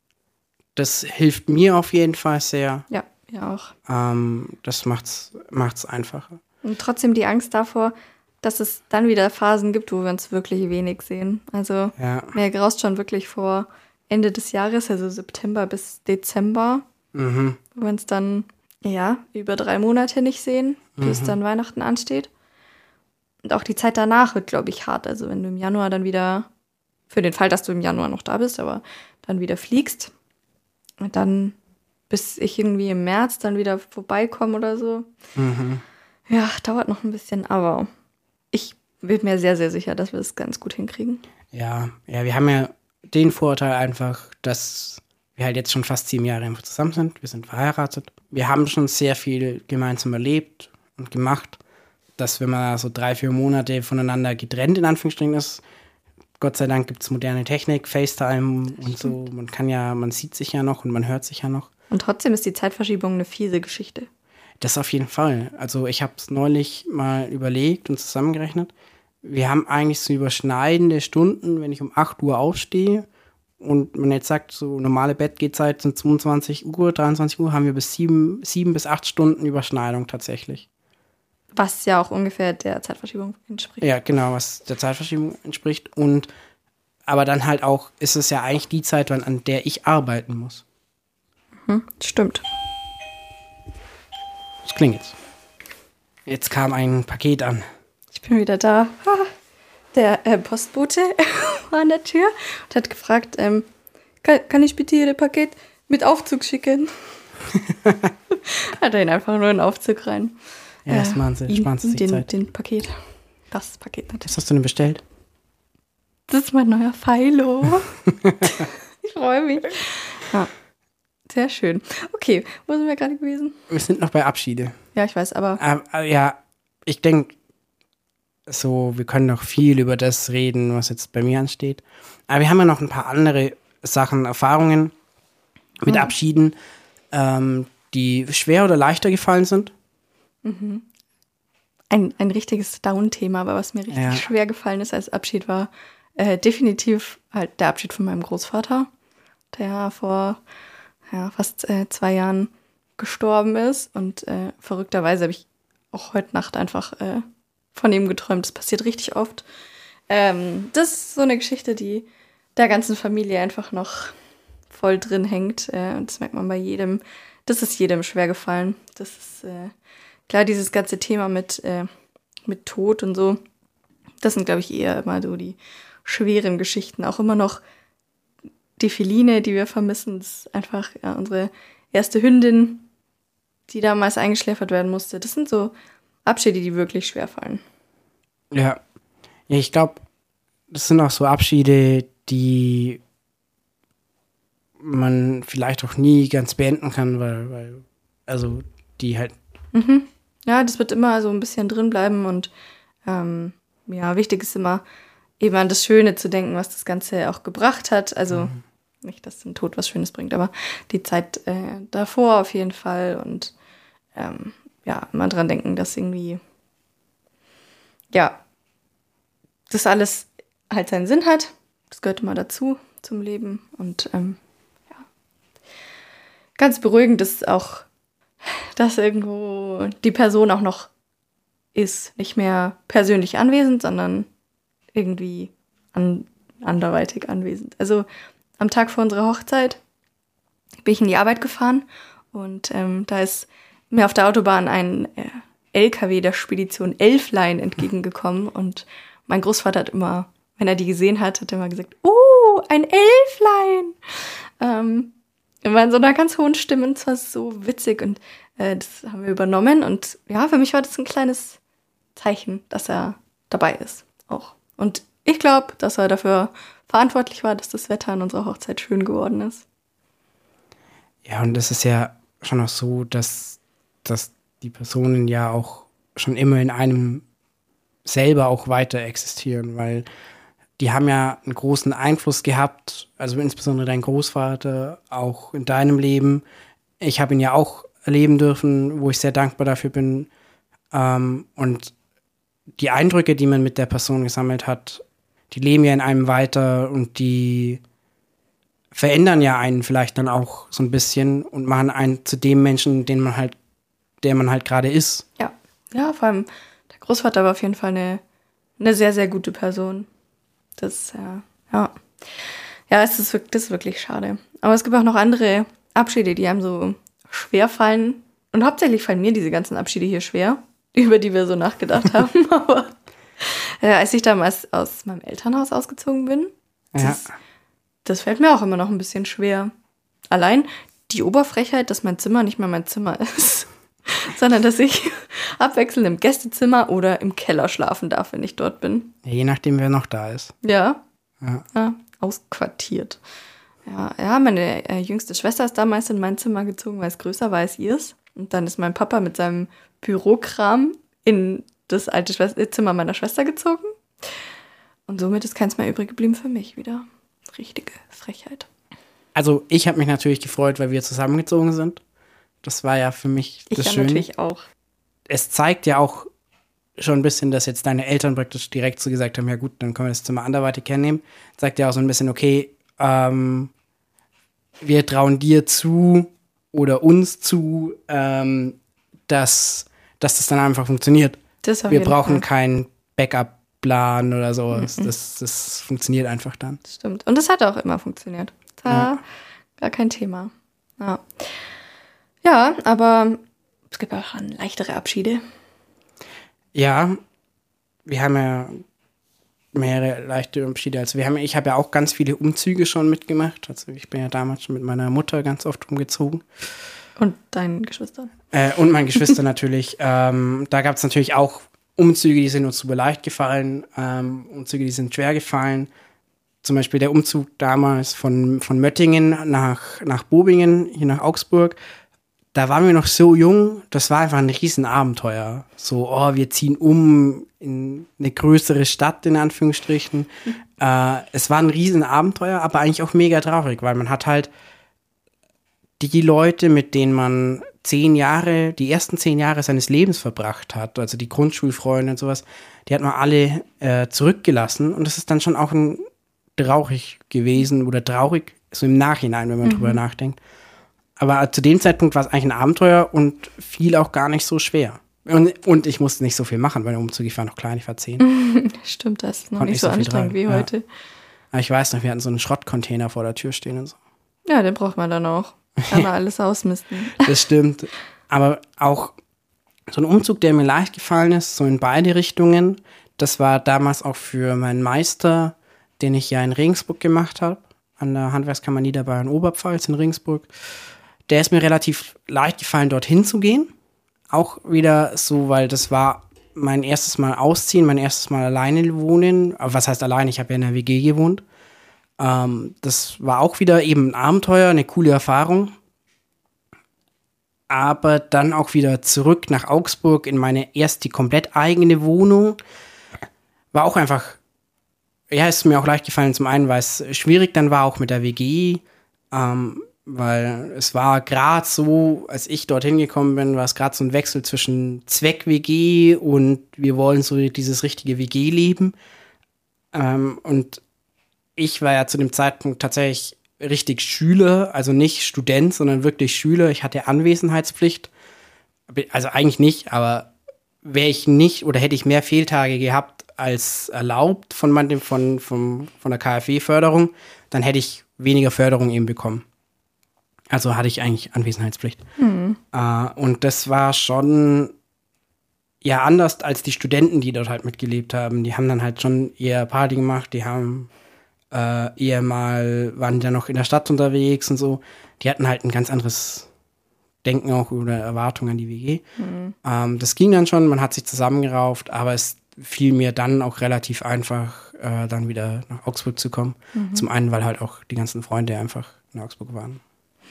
Speaker 2: Das hilft mir auf jeden Fall sehr.
Speaker 1: Ja, ja auch.
Speaker 2: Ähm, das macht's, macht's einfacher.
Speaker 1: Und trotzdem die Angst davor, dass es dann wieder Phasen gibt, wo wir uns wirklich wenig sehen. Also
Speaker 2: Ja.
Speaker 1: mir graust schon wirklich vor Ende des Jahres, also September bis Dezember,
Speaker 2: Mhm.
Speaker 1: wo wir uns dann, ja, über drei Monate nicht sehen, bis dann Weihnachten ansteht. Und auch die Zeit danach wird, glaube ich, hart. Also wenn du im Januar dann wieder, für den Fall, dass du im Januar noch da bist, aber dann wieder fliegst und dann, bis ich irgendwie im März dann wieder vorbeikomme oder so.
Speaker 2: Mhm.
Speaker 1: Ja, dauert noch ein bisschen, aber ich bin mir sehr, sehr sicher, dass wir es ganz gut hinkriegen.
Speaker 2: Ja, ja, wir haben ja den Vorteil einfach, dass wir halt jetzt schon fast sieben Jahre einfach zusammen sind. Wir sind verheiratet. Wir haben schon sehr viel gemeinsam erlebt und gemacht, dass wenn man so drei, vier Monate voneinander getrennt in Anführungsstrichen ist, Gott sei Dank gibt es moderne Technik, FaceTime und so. Man kann ja, man sieht sich ja noch und man hört sich ja noch.
Speaker 1: Und trotzdem ist die Zeitverschiebung eine fiese Geschichte.
Speaker 2: Das auf jeden Fall. Also ich habe es neulich mal überlegt und zusammengerechnet. Wir haben eigentlich so überschneidende Stunden, wenn ich um acht Uhr aufstehe und man jetzt sagt, so normale Bettgehzeit sind zweiundzwanzig Uhr, dreiundzwanzig Uhr, haben wir bis sieben, sieben bis acht Stunden Überschneidung tatsächlich.
Speaker 1: Was ja auch ungefähr der Zeitverschiebung entspricht.
Speaker 2: Ja, genau, was der Zeitverschiebung entspricht. Und aber dann halt auch ist es ja eigentlich die Zeit, an der ich arbeiten muss.
Speaker 1: Hm, stimmt.
Speaker 2: Das klingt jetzt. Jetzt kam ein Paket an.
Speaker 1: Ich bin wieder da. Ah, der äh, Postbote war an der Tür und hat gefragt, ähm, kann, kann ich bitte Ihr Paket mit Aufzug schicken? Hat er ihn einfach nur in den Aufzug rein.
Speaker 2: Ja, das machen sie, sparen sie sich
Speaker 1: den,
Speaker 2: Zeit.
Speaker 1: den Paket. Das Paket natürlich.
Speaker 2: Was hast du denn bestellt?
Speaker 1: Das ist mein neuer Philo. Ich freue mich. Ja, sehr schön. Okay, wo sind wir gerade gewesen?
Speaker 2: Wir sind noch bei Abschiede.
Speaker 1: Ja, ich weiß, aber
Speaker 2: Ähm, äh, ja, ich denke, so, wir können noch viel über das reden, was jetzt bei mir ansteht. Aber wir haben ja noch ein paar andere Sachen, Erfahrungen mit
Speaker 1: Mhm.
Speaker 2: Abschieden, ähm, die schwer oder leichter gefallen sind.
Speaker 1: ein, ein richtiges Down-Thema, aber was mir richtig
Speaker 2: Ja.
Speaker 1: schwer gefallen ist als Abschied, war äh, definitiv halt der Abschied von meinem Großvater, der vor ja, fast äh, zwei Jahren gestorben ist. Und äh, verrückterweise habe ich auch heute Nacht einfach äh, von ihm geträumt. Das passiert richtig oft. Ähm, das ist so eine Geschichte, die der ganzen Familie einfach noch voll drin hängt. Äh, und das merkt man bei jedem. Das ist jedem schwer gefallen. Das ist äh, klar, dieses ganze Thema mit, äh, mit Tod und so. Das sind, glaube ich, eher immer so die schweren Geschichten. Auch immer noch die Feline, die wir vermissen. Das ist einfach ja, unsere erste Hündin, die damals eingeschläfert werden musste. Das sind so Abschiede, die wirklich schwer fallen.
Speaker 2: Ja, ja ich glaube, das sind auch so Abschiede, die man vielleicht auch nie ganz beenden kann, weil, weil also die halt...
Speaker 1: Mhm. Ja, das wird immer so ein bisschen drin bleiben und ähm, ja, wichtig ist immer eben an das Schöne zu denken, was das Ganze auch gebracht hat. Also mhm. nicht, dass ein Tod was Schönes bringt, aber die Zeit äh, davor auf jeden Fall und ähm, ja, immer dran denken, dass irgendwie ja, das alles halt seinen Sinn hat. Das gehört immer dazu, zum Leben und ähm, ja, ganz beruhigend ist auch, dass irgendwo die Person auch noch ist, nicht mehr persönlich anwesend, sondern irgendwie an, anderweitig anwesend. Also am Tag vor unserer Hochzeit bin ich in die Arbeit gefahren und ähm, da ist mir auf der Autobahn ein äh, L K W der Spedition Elflein entgegengekommen und mein Großvater hat immer, wenn er die gesehen hat, hat er immer gesagt, oh, ein Elflein! Ähm, immer in so einer ganz hohen Stimme und es war so witzig und äh, das haben wir übernommen und ja, für mich war das ein kleines Zeichen, dass er dabei ist auch. Und ich glaube, dass er dafür verantwortlich war, dass das Wetter an unserer Hochzeit schön geworden ist.
Speaker 2: Ja, und es ist ja schon auch so, dass, dass die Personen ja auch schon immer in einem selber auch weiter existieren, weil die haben ja einen großen Einfluss gehabt, also insbesondere dein Großvater, auch in deinem Leben. Ich habe ihn ja auch erleben dürfen, wo ich sehr dankbar dafür bin. Ähm, und die Eindrücke, die man mit der Person gesammelt hat, die leben ja in einem weiter und die verändern ja einen vielleicht dann auch so ein bisschen und machen einen zu dem Menschen, den man halt, der man halt gerade ist.
Speaker 1: Ja, ja, vor allem der Großvater war auf jeden Fall eine, eine sehr, sehr gute Person. Das, ja, ja. Ja, es ist, das ist wirklich schade. Aber es gibt auch noch andere Abschiede, die einem so schwer fallen. Und hauptsächlich fallen mir diese ganzen Abschiede hier schwer, über die wir so nachgedacht haben. Aber äh, als ich damals aus meinem Elternhaus ausgezogen bin,
Speaker 2: Ja.
Speaker 1: das, das fällt mir auch immer noch ein bisschen schwer. Allein die Oberfrechheit, dass mein Zimmer nicht mehr mein Zimmer ist, sondern dass ich abwechselnd im Gästezimmer oder im Keller schlafen darf, wenn ich dort bin.
Speaker 2: Ja, je nachdem, wer noch da ist.
Speaker 1: Ja,
Speaker 2: Ja.
Speaker 1: ja ausquartiert. Ja, ja, meine äh, jüngste Schwester ist damals in mein Zimmer gezogen, weil es größer war als ihrs. Und dann ist mein Papa mit seinem Bürokram in das alte Schwester- Zimmer meiner Schwester gezogen. Und somit ist keins mehr übrig geblieben für mich wieder. Richtige Frechheit.
Speaker 2: Also ich habe mich natürlich gefreut, weil wir zusammengezogen sind. Das war ja für mich das
Speaker 1: Ich ja
Speaker 2: Schöne.
Speaker 1: natürlich auch.
Speaker 2: Es zeigt ja auch schon ein bisschen, dass jetzt deine Eltern praktisch direkt so gesagt haben, ja gut, dann können wir das Zimmer anderweitig hernehmen. Zeigt ja auch so ein bisschen, okay, ähm, wir trauen dir zu oder uns zu, ähm, dass, dass das dann einfach funktioniert.
Speaker 1: Das auf
Speaker 2: Wir
Speaker 1: jeden
Speaker 2: brauchen
Speaker 1: Fall.
Speaker 2: keinen Backup-Plan oder sowas.
Speaker 1: Mhm.
Speaker 2: Das, das funktioniert einfach dann.
Speaker 1: Das stimmt. Und das hat auch immer funktioniert. Da
Speaker 2: Ja.
Speaker 1: gar kein Thema. Ja. Ja, aber es gibt auch leichtere Abschiede.
Speaker 2: Ja, wir haben ja mehrere leichte Unterschiede. Also wir haben, ich habe ja auch ganz viele Umzüge schon mitgemacht. Also ich bin ja damals schon mit meiner Mutter ganz oft umgezogen.
Speaker 1: Und deinen Geschwistern?
Speaker 2: Äh, und meine Geschwister natürlich. Ähm, da gab es natürlich auch Umzüge, die sind uns super leicht gefallen. Ähm, Umzüge, die sind schwer gefallen. Zum Beispiel der Umzug damals von, von Möttingen nach, nach Bobingen, hier nach Augsburg. Da waren wir noch so jung, das war einfach ein Riesenabenteuer. So, oh, wir ziehen um in eine größere Stadt, in Anführungsstrichen. Mhm. Äh, es war ein Riesenabenteuer, aber eigentlich auch mega traurig, weil man hat halt die Leute, mit denen man zehn Jahre, die ersten zehn Jahre seines Lebens verbracht hat, also die Grundschulfreunde und sowas, die hat man alle äh, zurückgelassen. Und das ist dann schon auch ein traurig gewesen oder traurig, so im Nachhinein, wenn man mhm. drüber nachdenkt. aber zu dem Zeitpunkt war es eigentlich ein Abenteuer und fiel auch gar nicht so schwer. Und, und ich musste nicht so viel machen, weil der Umzug, ich war noch klein, ich war zehn.
Speaker 1: Stimmt, das ist noch
Speaker 2: Konnte
Speaker 1: nicht so
Speaker 2: so viel
Speaker 1: anstrengend
Speaker 2: tragen,
Speaker 1: wie
Speaker 2: ja.
Speaker 1: heute.
Speaker 2: Aber ich weiß noch, wir hatten so einen Schrottcontainer vor der Tür stehen und so.
Speaker 1: Ja, den braucht man dann auch. Einmal alles ausmisten.
Speaker 2: Das stimmt. Aber auch so ein Umzug, der mir leicht gefallen ist, so in beide Richtungen, das war damals auch für meinen Meister, den ich ja in Regensburg gemacht habe, an der Handwerkskammer Niederbayern Oberpfalz in Regensburg. Der ist mir relativ leicht gefallen, dorthin zu gehen. Auch wieder so, weil das war mein erstes Mal ausziehen, mein erstes Mal alleine wohnen. Aber was heißt alleine? Ich habe ja in der W G gewohnt. Ähm, das war auch wieder eben ein Abenteuer, eine coole Erfahrung. Aber dann auch wieder zurück nach Augsburg in meine erste komplett eigene Wohnung. War auch einfach, ja, ist mir auch leicht gefallen. Zum einen, weil es schwierig dann war, auch mit der W G. Ähm, weil es war gerade so, als ich dorthin gekommen bin, war es gerade so ein Wechsel zwischen Zweck-W G und wir wollen so dieses richtige W G-Leben. Ähm, und ich war ja zu dem Zeitpunkt tatsächlich richtig Schüler, also nicht Student, sondern wirklich Schüler. Ich hatte Anwesenheitspflicht. Also eigentlich nicht, aber wäre ich nicht oder hätte ich mehr Fehltage gehabt als erlaubt von, man, von, von, von der K f W-Förderung, dann hätte ich weniger Förderung eben bekommen. Also hatte ich eigentlich Anwesenheitspflicht. Mhm. Äh, und das war schon ja anders als die Studenten, die dort halt mitgelebt haben. Die haben dann halt schon eher Party gemacht, die haben äh, eher mal, waren ja noch in der Stadt unterwegs und so. Die hatten halt ein ganz anderes Denken auch oder Erwartungen an die W G. Mhm. Ähm, das ging dann schon, man hat sich zusammengerauft, aber es fiel mir dann auch relativ einfach, äh, dann wieder nach Augsburg zu kommen. Mhm. Zum einen, weil halt auch die ganzen Freunde einfach in Augsburg waren.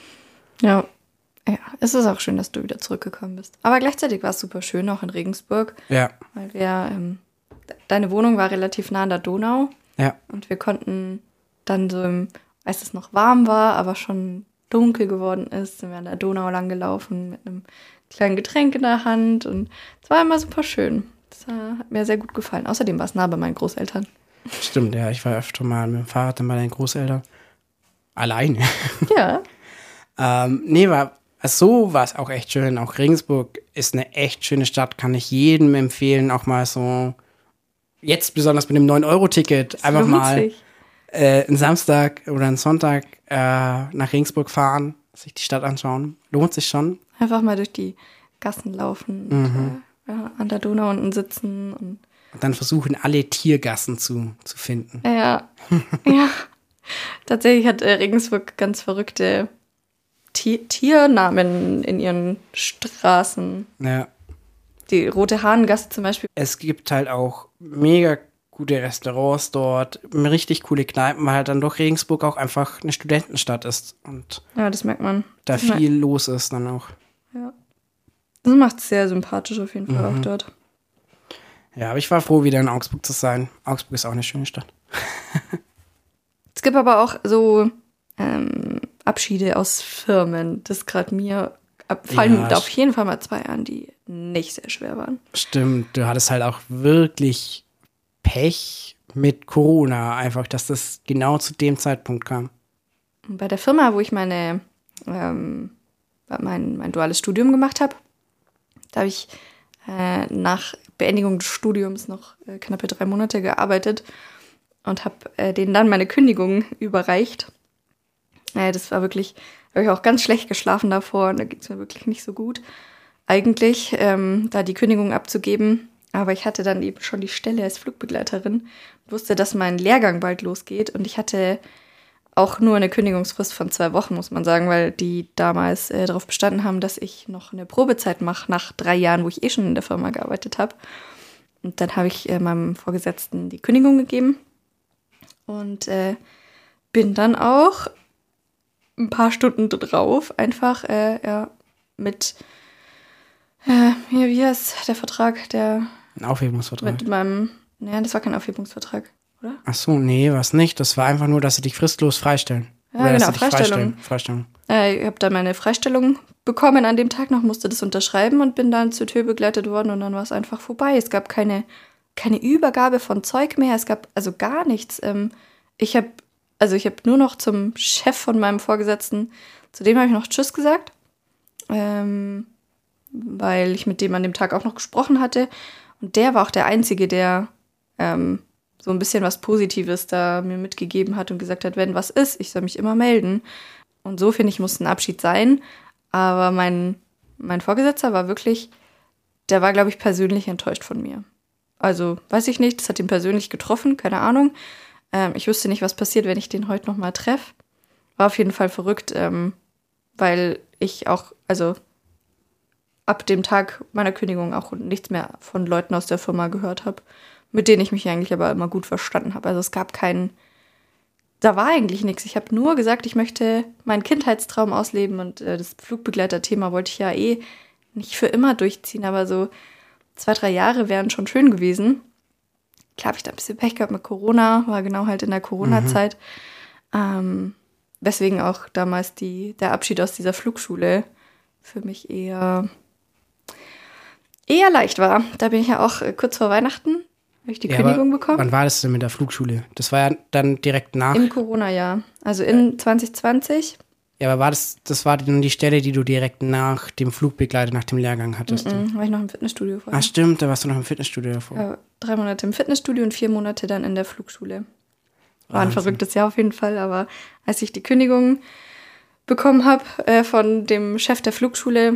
Speaker 1: Ja, ja, es ist auch schön, dass du wieder zurückgekommen bist. Aber gleichzeitig war es super schön, auch in Regensburg.
Speaker 2: Ja.
Speaker 1: Weil wir, ähm, deine Wohnung war relativ nah an der Donau.
Speaker 2: Ja.
Speaker 1: Und wir konnten dann so, im, als es noch warm war, aber schon dunkel geworden ist, sind wir an der Donau lang gelaufen mit einem kleinen Getränk in der Hand. Und es war immer super schön. Das äh, hat mir sehr gut gefallen. Außerdem war es nah bei meinen Großeltern.
Speaker 2: Stimmt, ja. Ich war öfter mal mit dem Fahrrad dann bei deinen Großeltern. Alleine.
Speaker 1: Ja.
Speaker 2: ähm, nee, war, also so war es auch echt schön. Auch Regensburg ist eine echt schöne Stadt. Kann ich jedem empfehlen. Auch mal so, jetzt besonders mit dem neun Euro Ticket, einfach mal äh, einen Samstag oder einen Sonntag äh, nach Regensburg fahren, sich die Stadt anschauen. Lohnt sich schon.
Speaker 1: Einfach mal durch die Gassen laufen und mhm. äh, ja, an der Donau unten sitzen. Und,
Speaker 2: und dann versuchen, alle Tiergassen zu, zu finden.
Speaker 1: Ja, ja. Tatsächlich hat äh, Regensburg ganz verrückte Tier- Tiernamen in ihren Straßen.
Speaker 2: Ja.
Speaker 1: Die Rote Hahnengasse zum Beispiel.
Speaker 2: Es gibt halt auch mega gute Restaurants dort, richtig coole Kneipen, weil halt dann doch Regensburg auch einfach eine Studentenstadt ist und
Speaker 1: ja, das merkt man.
Speaker 2: Da
Speaker 1: das
Speaker 2: viel
Speaker 1: merkt.
Speaker 2: los ist dann auch.
Speaker 1: Ja. Das macht es sehr sympathisch auf jeden Fall mhm. auch dort.
Speaker 2: Ja, aber ich war froh, wieder in Augsburg zu sein. Augsburg ist auch eine schöne Stadt.
Speaker 1: Es gibt aber auch so ähm, Abschiede aus Firmen, das gerade mir fallen ja, auf jeden Fall mal zwei an, die nicht sehr schwer waren.
Speaker 2: Stimmt, du hattest halt auch wirklich Pech mit Corona, einfach, dass das genau zu dem Zeitpunkt kam.
Speaker 1: Bei der Firma, wo ich meine ähm, mein, mein duales Studium gemacht habe, da habe ich äh, nach Beendigung des Studiums noch äh, knappe drei Monate gearbeitet und habe äh, denen dann meine Kündigung überreicht. Äh, das war wirklich, habe ich auch ganz schlecht geschlafen davor und da geht es mir wirklich nicht so gut, eigentlich, ähm, da die Kündigung abzugeben. Aber ich hatte dann eben schon die Stelle als Flugbegleiterin, wusste, dass mein Lehrgang bald losgeht und ich hatte auch nur eine Kündigungsfrist von zwei Wochen, muss man sagen, weil die damals äh, darauf bestanden haben, dass ich noch eine Probezeit mache nach drei Jahren, wo ich eh schon in der Firma gearbeitet habe. Und dann habe ich äh, meinem Vorgesetzten die Kündigung gegeben und äh, bin dann auch ein paar Stunden drauf einfach äh, ja, mit, äh, wie, wie heißt der Vertrag, der
Speaker 2: Ein Aufhebungsvertrag.
Speaker 1: Mit meinem, naja, das war kein Aufhebungsvertrag, oder?
Speaker 2: Ach so, nee, was nicht. Das war einfach nur, dass sie dich fristlos freistellen.
Speaker 1: Ja,
Speaker 2: oder
Speaker 1: genau,
Speaker 2: dass sie dich
Speaker 1: Freistellung.
Speaker 2: Freistellung.
Speaker 1: Äh, ich habe dann meine Freistellung bekommen an dem Tag noch, musste das unterschreiben und bin dann zur Tür begleitet worden und dann war es einfach vorbei. Es gab keine, keine Übergabe von Zeug mehr, es gab also gar nichts. Ähm, ich habe also ich habe nur noch zum Chef von meinem Vorgesetzten, zu dem habe ich noch Tschüss gesagt, ähm, weil ich mit dem an dem Tag auch noch gesprochen hatte. Und der war auch der Einzige, der ähm, so ein bisschen was Positives da mir mitgegeben hat und gesagt hat, wenn was ist, ich soll mich immer melden. Und so, finde ich, muss ein Abschied sein. Aber mein, mein Vorgesetzter war wirklich, der war, glaube ich, persönlich enttäuscht von mir. Also, weiß ich nicht, das hat ihn persönlich getroffen, keine Ahnung. Ähm, ich wüsste nicht, was passiert, wenn ich den heute nochmal treffe. War auf jeden Fall verrückt, ähm, weil ich auch, also ab dem Tag meiner Kündigung auch nichts mehr von Leuten aus der Firma gehört habe, mit denen ich mich eigentlich aber immer gut verstanden habe. Also es gab keinen, da war eigentlich nichts. Ich habe nur gesagt, ich möchte meinen Kindheitstraum ausleben und äh, das Flugbegleiter-Thema wollte ich ja eh nicht für immer durchziehen, aber so zwei, drei Jahre wären schon schön gewesen. Klar habe ich da ein bisschen Pech gehabt mit Corona, war genau halt in der Corona-Zeit. Mhm. Ähm, weswegen auch damals die, der Abschied aus dieser Flugschule für mich eher, eher leicht war. Da bin ich ja auch äh, kurz vor Weihnachten, habe ich die ja, Kündigung bekommen.
Speaker 2: Wann war das denn mit der Flugschule? Das war ja dann direkt nach?
Speaker 1: Im Corona-Jahr, also in zwanzig zwanzig.
Speaker 2: Ja, aber war das, das war dann die Stelle, die du direkt nach dem Flugbegleiter, nach dem Lehrgang hattest?
Speaker 1: Mm-mm, war ich noch im Fitnessstudio vorher.
Speaker 2: Ach stimmt, da warst du noch im Fitnessstudio davor.
Speaker 1: Ja, drei Monate im Fitnessstudio und vier Monate dann in der Flugschule. War ein verrücktes Jahr auf jeden Fall, aber als ich die Kündigung bekommen habe äh, von dem Chef der Flugschule,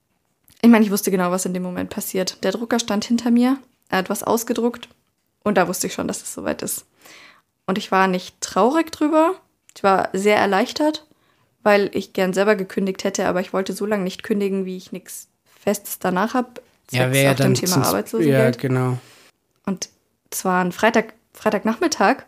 Speaker 1: ich meine, ich wusste genau, was in dem Moment passiert. Der Drucker stand hinter mir, er hat was ausgedruckt und da wusste ich schon, dass es soweit ist. Und ich war nicht traurig drüber, ich war sehr erleichtert, weil ich gern selber gekündigt hätte, aber ich wollte so lange nicht kündigen, wie ich nichts Festes danach habe.
Speaker 2: Ja, wäre ja dann
Speaker 1: Thema
Speaker 2: zum
Speaker 1: Arbeitslosengeld.
Speaker 2: Ja, genau.
Speaker 1: Und es war ein Freitag, Freitagnachmittag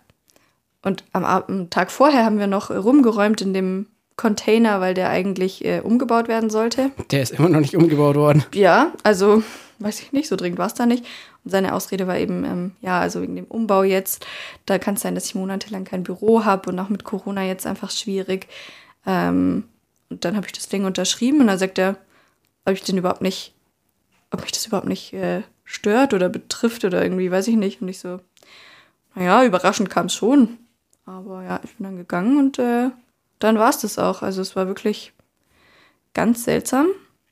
Speaker 1: und am, am Tag vorher haben wir noch rumgeräumt in dem Container, weil der eigentlich äh, umgebaut werden sollte.
Speaker 2: Der ist immer noch nicht umgebaut worden.
Speaker 1: Ja, also weiß ich nicht, so dringend war es da nicht. Und seine Ausrede war eben, ähm, ja, also wegen dem Umbau jetzt, da kann es sein, dass ich monatelang kein Büro habe und auch mit Corona jetzt einfach schwierig. Ähm, und dann habe ich das Ding unterschrieben und dann sagt er, ob ich den überhaupt nicht, ob mich das überhaupt nicht äh, stört oder betrifft oder irgendwie, weiß ich nicht. Und ich so, naja, überraschend kam es schon. Aber ja, ich bin dann gegangen und äh, dann war es das auch. Also es war wirklich ganz seltsam.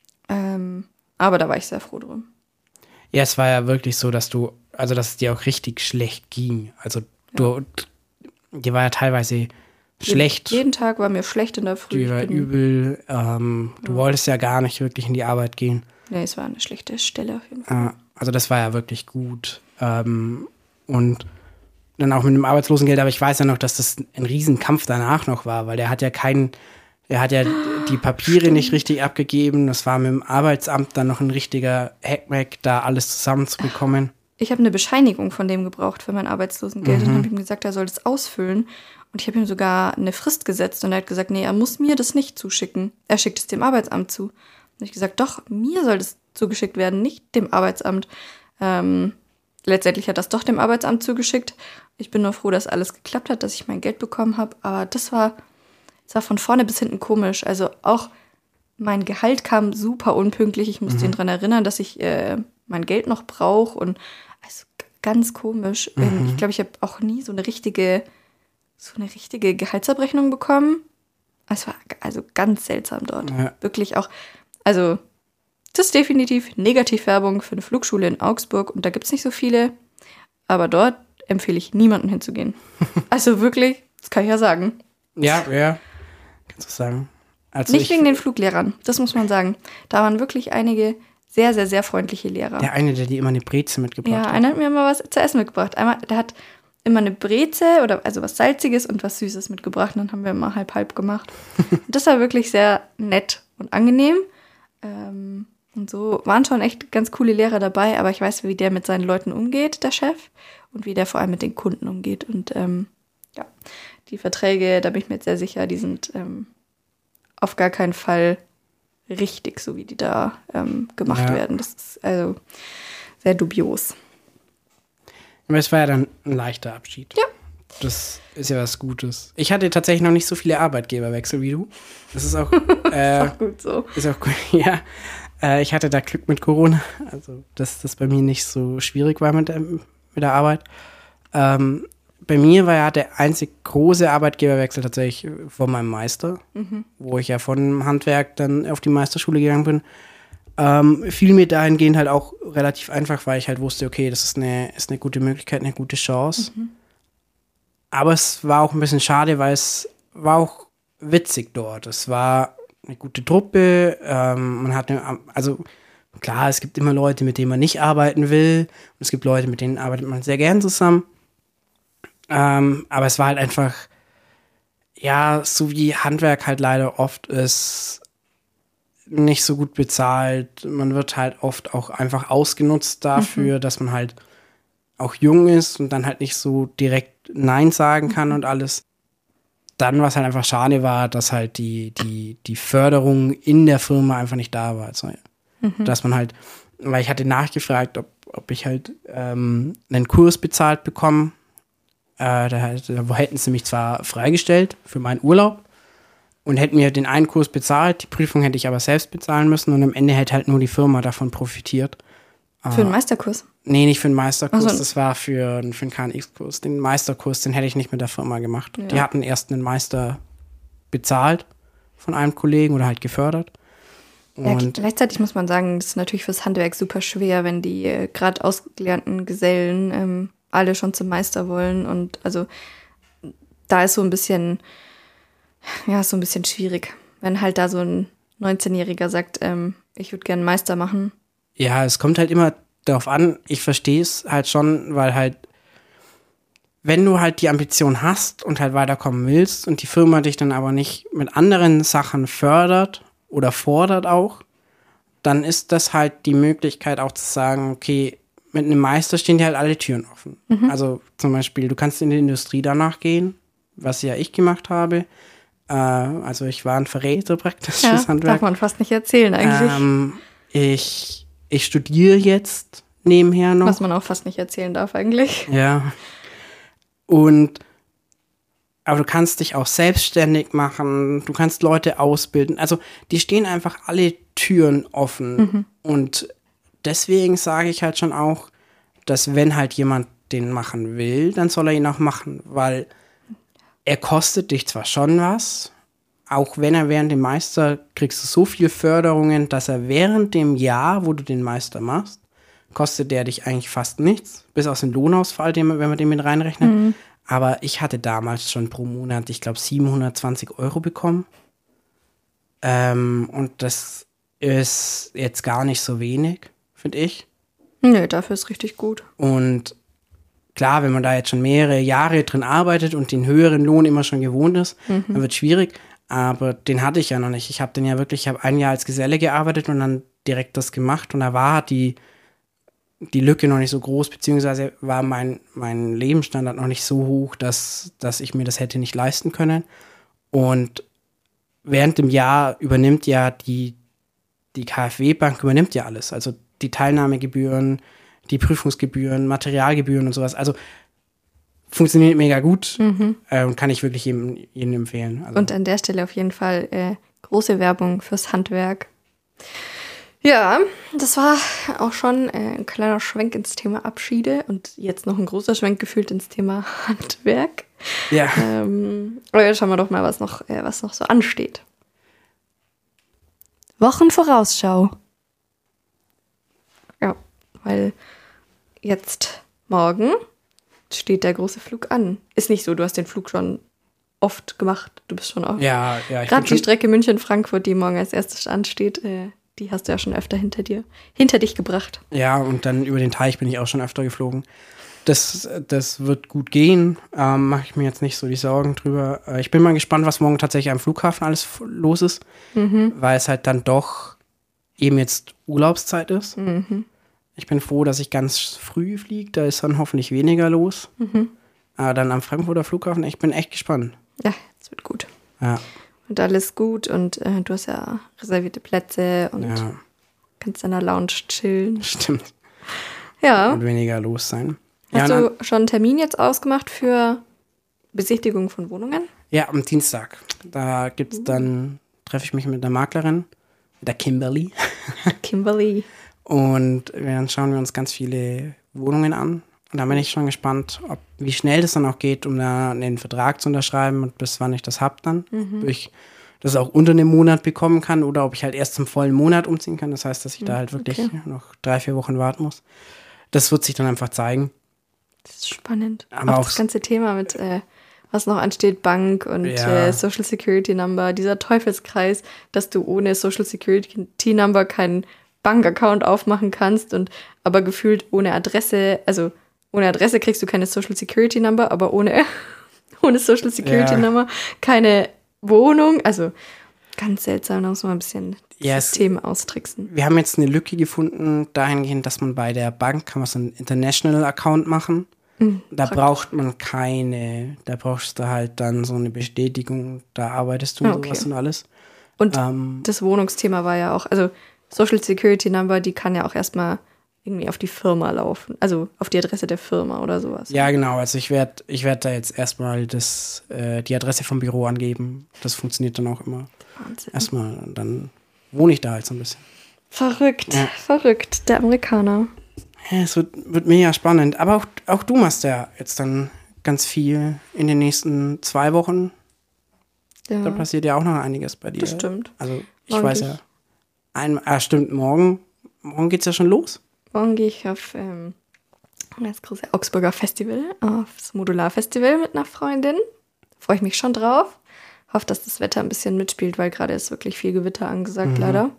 Speaker 1: Ähm, aber da war ich sehr froh drum.
Speaker 2: Ja, es war ja wirklich so, dass du, also dass es dir auch richtig schlecht ging. Also du, ja. dir war ja teilweise schlecht.
Speaker 1: Jeden Tag war mir schlecht in der Früh.
Speaker 2: Dir war übel. Ähm, ja. Du wolltest ja gar nicht wirklich in die Arbeit gehen.
Speaker 1: Nee, es war eine schlechte Stelle auf jeden Fall.
Speaker 2: Äh, also das war ja wirklich gut. Ähm, und dann auch mit dem Arbeitslosengeld. Aber ich weiß ja noch, dass das ein Riesenkampf danach noch war, weil der hat ja keinen, der hat ja die Papiere Stimmt. nicht richtig abgegeben. Das war mit dem Arbeitsamt dann noch ein richtiger Hackmack, da alles zusammenzubekommen.
Speaker 1: Ich habe eine Bescheinigung von dem gebraucht für mein Arbeitslosengeld mhm. und habe ihm gesagt, er soll das ausfüllen. Und ich habe ihm sogar eine Frist gesetzt und er hat gesagt, nee, er muss mir das nicht zuschicken. Er schickt es dem Arbeitsamt zu. Und ich gesagt, doch, mir soll das zugeschickt werden, nicht dem Arbeitsamt. Ähm, letztendlich hat das doch dem Arbeitsamt zugeschickt. Ich bin nur froh, dass alles geklappt hat, dass ich mein Geld bekommen habe. Aber das war, das war von vorne bis hinten komisch. Also auch mein Gehalt kam super unpünktlich. Ich musste mhm. ihn daran erinnern, dass ich äh, mein Geld noch brauche. Und also ganz komisch. Mhm. Ich glaube, ich habe auch nie so eine richtige... so eine richtige Gehaltsabrechnung bekommen. Es war also ganz seltsam dort. Ja. Wirklich auch, also das ist definitiv Negativwerbung für eine Flugschule in Augsburg und da gibt es nicht so viele, aber dort empfehle ich niemandem hinzugehen. Also wirklich, das kann ich ja sagen.
Speaker 2: Ja, ja, kannst du sagen. Also
Speaker 1: nicht wegen den Fluglehrern, das muss man sagen. Da waren wirklich einige sehr, sehr, sehr freundliche Lehrer.
Speaker 2: Der eine, der dir immer eine Breze mitgebracht
Speaker 1: ja,
Speaker 2: hat.
Speaker 1: Ja, einer hat mir immer was zu essen mitgebracht. Einmal, der hat immer eine Breze oder also was Salziges und was Süßes mitgebracht. Und dann haben wir immer halb-halb gemacht. Und das war wirklich sehr nett und angenehm. Ähm, und so waren schon echt ganz coole Lehrer dabei, aber ich weiß, wie der mit seinen Leuten umgeht, der Chef, und wie der vor allem mit den Kunden umgeht. Und ähm, ja, die Verträge, da bin ich mir jetzt sehr sicher, die sind ähm, auf gar keinen Fall richtig, so wie die da ähm, gemacht ja. werden. Das ist also sehr dubios.
Speaker 2: Aber es war ja dann ein leichter Abschied.
Speaker 1: Ja.
Speaker 2: Das ist ja was Gutes. Ich hatte tatsächlich noch nicht so viele Arbeitgeberwechsel wie du. Das ist auch, äh,
Speaker 1: ist auch gut so.
Speaker 2: Ist auch gut, ja. Äh, ich hatte da Glück mit Corona. Also, dass das bei mir nicht so schwierig war mit der, mit der Arbeit. Ähm, bei mir war ja der einzig große Arbeitgeberwechsel tatsächlich von meinem Meister, mhm. wo ich ja von Handwerk dann auf die Meisterschule gegangen bin. Ähm, fiel mir dahingehend halt auch relativ einfach, weil ich halt wusste, okay, das ist eine, ist eine gute Möglichkeit, eine gute Chance. Mhm. Aber es war auch ein bisschen schade, weil es war auch witzig dort. Es war eine gute Truppe. Ähm, man hat eine, also klar, es gibt immer Leute, mit denen man nicht arbeiten will. Und es gibt Leute, mit denen arbeitet man sehr gern zusammen. Ähm, aber es war halt einfach, ja, so wie Handwerk halt leider oft ist, nicht so gut bezahlt. Man wird halt oft auch einfach ausgenutzt dafür, mhm. dass man halt auch jung ist und dann halt nicht so direkt Nein sagen kann mhm. und alles. Dann, was halt einfach schade war, dass halt die, die, die Förderung in der Firma einfach nicht da war. Also, mhm. dass man halt, weil ich hatte nachgefragt, ob, ob ich halt ähm, einen Kurs bezahlt bekomme. Äh, da, da hätten sie mich zwar freigestellt für meinen Urlaub und hätten mir den einen Kurs bezahlt, die Prüfung hätte ich aber selbst bezahlen müssen und am Ende hätte halt nur die Firma davon profitiert.
Speaker 1: Für einen Meisterkurs?
Speaker 2: Nee, nicht für einen Meisterkurs,
Speaker 1: also,
Speaker 2: das war für, für einen K N X-Kurs. Den Meisterkurs, den hätte ich nicht mit der Firma gemacht. Ja. Die hatten erst einen Meister bezahlt von einem Kollegen oder halt gefördert.
Speaker 1: Und ja, gleichzeitig muss man sagen, das ist natürlich fürs Handwerk super schwer, wenn die äh, gerade ausgelernten Gesellen ähm, alle schon zum Meister wollen. Und also da ist so ein bisschen, ja, so ein bisschen schwierig, wenn halt da so ein neunzehnjähriger sagt, ähm, ich würde gerne einen Meister machen.
Speaker 2: Ja, es kommt halt immer darauf an, ich verstehe es halt schon, weil halt, wenn du halt die Ambition hast und halt weiterkommen willst und die Firma dich dann aber nicht mit anderen Sachen fördert oder fordert auch, dann ist das halt die Möglichkeit auch zu sagen, okay, mit einem Meister stehen dir halt alle Türen offen. Mhm. Also zum Beispiel, du kannst in die Industrie danach gehen, was ja ich gemacht habe. Äh, also ich war ein Verräter praktisch
Speaker 1: ja,
Speaker 2: fürs Handwerk.
Speaker 1: Darf man fast nicht erzählen eigentlich.
Speaker 2: Ähm, ich Ich studiere jetzt nebenher noch.
Speaker 1: Was man auch fast nicht erzählen darf eigentlich.
Speaker 2: Ja. Und aber du kannst dich auch selbstständig machen, du kannst Leute ausbilden. Also die stehen einfach alle Türen offen. Mhm. Und deswegen sage ich halt schon auch, dass wenn halt jemand den machen will, dann soll er ihn auch machen. Weil er kostet dich zwar schon was, auch wenn er während dem Meister, kriegst du so viele Förderungen, dass er während dem Jahr, wo du den Meister machst, kostet der dich eigentlich fast nichts, bis auf den Lohnausfall, den, wenn man den mit reinrechnet. Mhm. Aber ich hatte damals schon pro Monat, ich glaube, siebenhundertzwanzig Euro bekommen. Ähm, und das ist jetzt gar nicht so wenig, finde ich.
Speaker 1: Nö, dafür ist richtig gut.
Speaker 2: Und klar, wenn man da jetzt schon mehrere Jahre drin arbeitet und den höheren Lohn immer schon gewohnt ist, mhm. dann wird es schwierig. Aber den hatte ich ja noch nicht. Ich habe den ja wirklich, ich habe ein Jahr als Geselle gearbeitet und dann direkt das gemacht. Und da war die, die Lücke noch nicht so groß, beziehungsweise war mein, mein Lebensstandard noch nicht so hoch, dass, dass ich mir das hätte nicht leisten können. Und während dem Jahr übernimmt ja die, die KfW-Bank übernimmt ja alles. Also die Teilnahmegebühren, die Prüfungsgebühren, Materialgebühren und sowas. Also funktioniert mega gut mhm. äh, und kann ich wirklich jedem, jedem empfehlen. Also.
Speaker 1: Und an der Stelle auf jeden Fall äh, große Werbung fürs Handwerk. Ja, das war auch schon äh, ein kleiner Schwenk ins Thema Abschiede und jetzt noch ein großer Schwenk gefühlt ins Thema Handwerk.
Speaker 2: Ja.
Speaker 1: Ähm, aber jetzt schauen wir doch mal, was noch, äh, was noch so ansteht. Wochenvorausschau. Ja, weil jetzt morgen steht der große Flug an. Ist nicht so, du hast den Flug schon oft gemacht. Du bist schon oft.
Speaker 2: Ja, ja.
Speaker 1: Gerade die Strecke München-Frankfurt, die morgen als erstes ansteht, äh, die hast du ja schon öfter hinter dir, hinter dich gebracht.
Speaker 2: Ja, und dann über den Teich bin ich auch schon öfter geflogen. Das, das wird gut gehen. Ähm, mache ich mir jetzt nicht so die Sorgen drüber. Äh, ich bin mal gespannt, was morgen tatsächlich am Flughafen alles f- los ist. Mhm. Weil es halt dann doch eben jetzt Urlaubszeit ist. Mhm. Ich bin froh, dass ich ganz früh fliege. Da ist dann hoffentlich weniger los. Mhm. Aber dann am Frankfurter Flughafen, ich bin echt gespannt.
Speaker 1: Ja, es wird gut.
Speaker 2: Ja.
Speaker 1: Und alles gut. Und äh, du hast ja reservierte Plätze und
Speaker 2: ja.
Speaker 1: kannst in der Lounge chillen.
Speaker 2: Stimmt.
Speaker 1: Ja.
Speaker 2: Und weniger los sein.
Speaker 1: Hast
Speaker 2: ja,
Speaker 1: du schon einen Termin jetzt ausgemacht für Besichtigung von Wohnungen?
Speaker 2: Ja, am Dienstag. Da gibt's dann, treffe ich mich mit der Maklerin, mit der Kimberly.
Speaker 1: Kimberly.
Speaker 2: Und dann schauen wir uns ganz viele Wohnungen an. Und da bin ich schon gespannt, ob, wie schnell das dann auch geht, um da den Vertrag zu unterschreiben und bis wann ich das hab dann. Mhm. Ob ich das auch unter einem Monat bekommen kann oder ob ich halt erst zum vollen Monat umziehen kann. Das heißt, dass ich mhm, da halt wirklich okay. noch drei, vier Wochen warten muss. Das wird sich dann einfach zeigen.
Speaker 1: Das ist spannend.
Speaker 2: Aber
Speaker 1: auch
Speaker 2: auch
Speaker 1: das ganze Thema mit, äh, was noch ansteht, Bank und
Speaker 2: ja.
Speaker 1: äh, Social Security Number, dieser Teufelskreis, dass du ohne Social Security Number keinen Bankaccount aufmachen kannst und aber gefühlt ohne Adresse, also ohne Adresse kriegst du keine Social Security Number, aber ohne, ohne Social Security ja. Number keine Wohnung. Also ganz seltsam, da muss man ein bisschen
Speaker 2: yes.
Speaker 1: System austricksen.
Speaker 2: Wir haben jetzt eine Lücke gefunden, dahingehend, dass man bei der Bank kann man so einen International Account machen. Mhm, da praktisch. Braucht man keine, da brauchst du halt dann so eine Bestätigung, da arbeitest du und okay. sowas und alles.
Speaker 1: Und
Speaker 2: ähm,
Speaker 1: das Wohnungsthema war ja auch, also Social Security Number, die kann ja auch erstmal irgendwie auf die Firma laufen, also auf die Adresse der Firma oder sowas.
Speaker 2: Ja, genau, also ich werde ich werd da jetzt erstmal das, äh, die Adresse vom Büro angeben, das funktioniert dann auch immer.
Speaker 1: Wahnsinn.
Speaker 2: Erstmal, und dann wohne ich da halt so ein bisschen.
Speaker 1: Verrückt,
Speaker 2: ja.
Speaker 1: verrückt, der Amerikaner.
Speaker 2: Ja, es wird, wird mega spannend, aber auch, auch du machst ja jetzt dann ganz viel in den nächsten zwei Wochen. Ja. Da passiert ja auch noch einiges bei dir.
Speaker 1: Das stimmt.
Speaker 2: Also ich
Speaker 1: morgen
Speaker 2: weiß ja, ein, ah, stimmt, morgen, morgen geht's ja schon los.
Speaker 1: Morgen gehe ich auf ähm, das große Augsburger Festival, aufs Modular-Festival mit einer Freundin. Freue ich mich schon drauf. Hoffe, dass das Wetter ein bisschen mitspielt, weil gerade ist wirklich viel Gewitter angesagt, mhm. leider.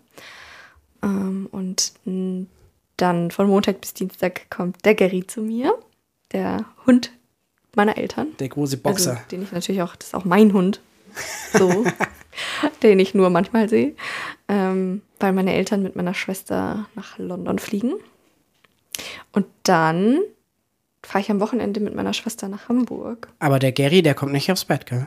Speaker 1: Ähm, und m, dann von Montag bis Dienstag kommt der Gary zu mir, der Hund meiner Eltern.
Speaker 2: Der große Boxer.
Speaker 1: Also, den ich natürlich auch, das ist auch mein Hund, so, den ich nur manchmal sehe, ähm, weil meine Eltern mit meiner Schwester nach London fliegen. Und dann fahre ich am Wochenende mit meiner Schwester nach Hamburg.
Speaker 2: Aber der Gary, der kommt nicht aufs Bett, gell?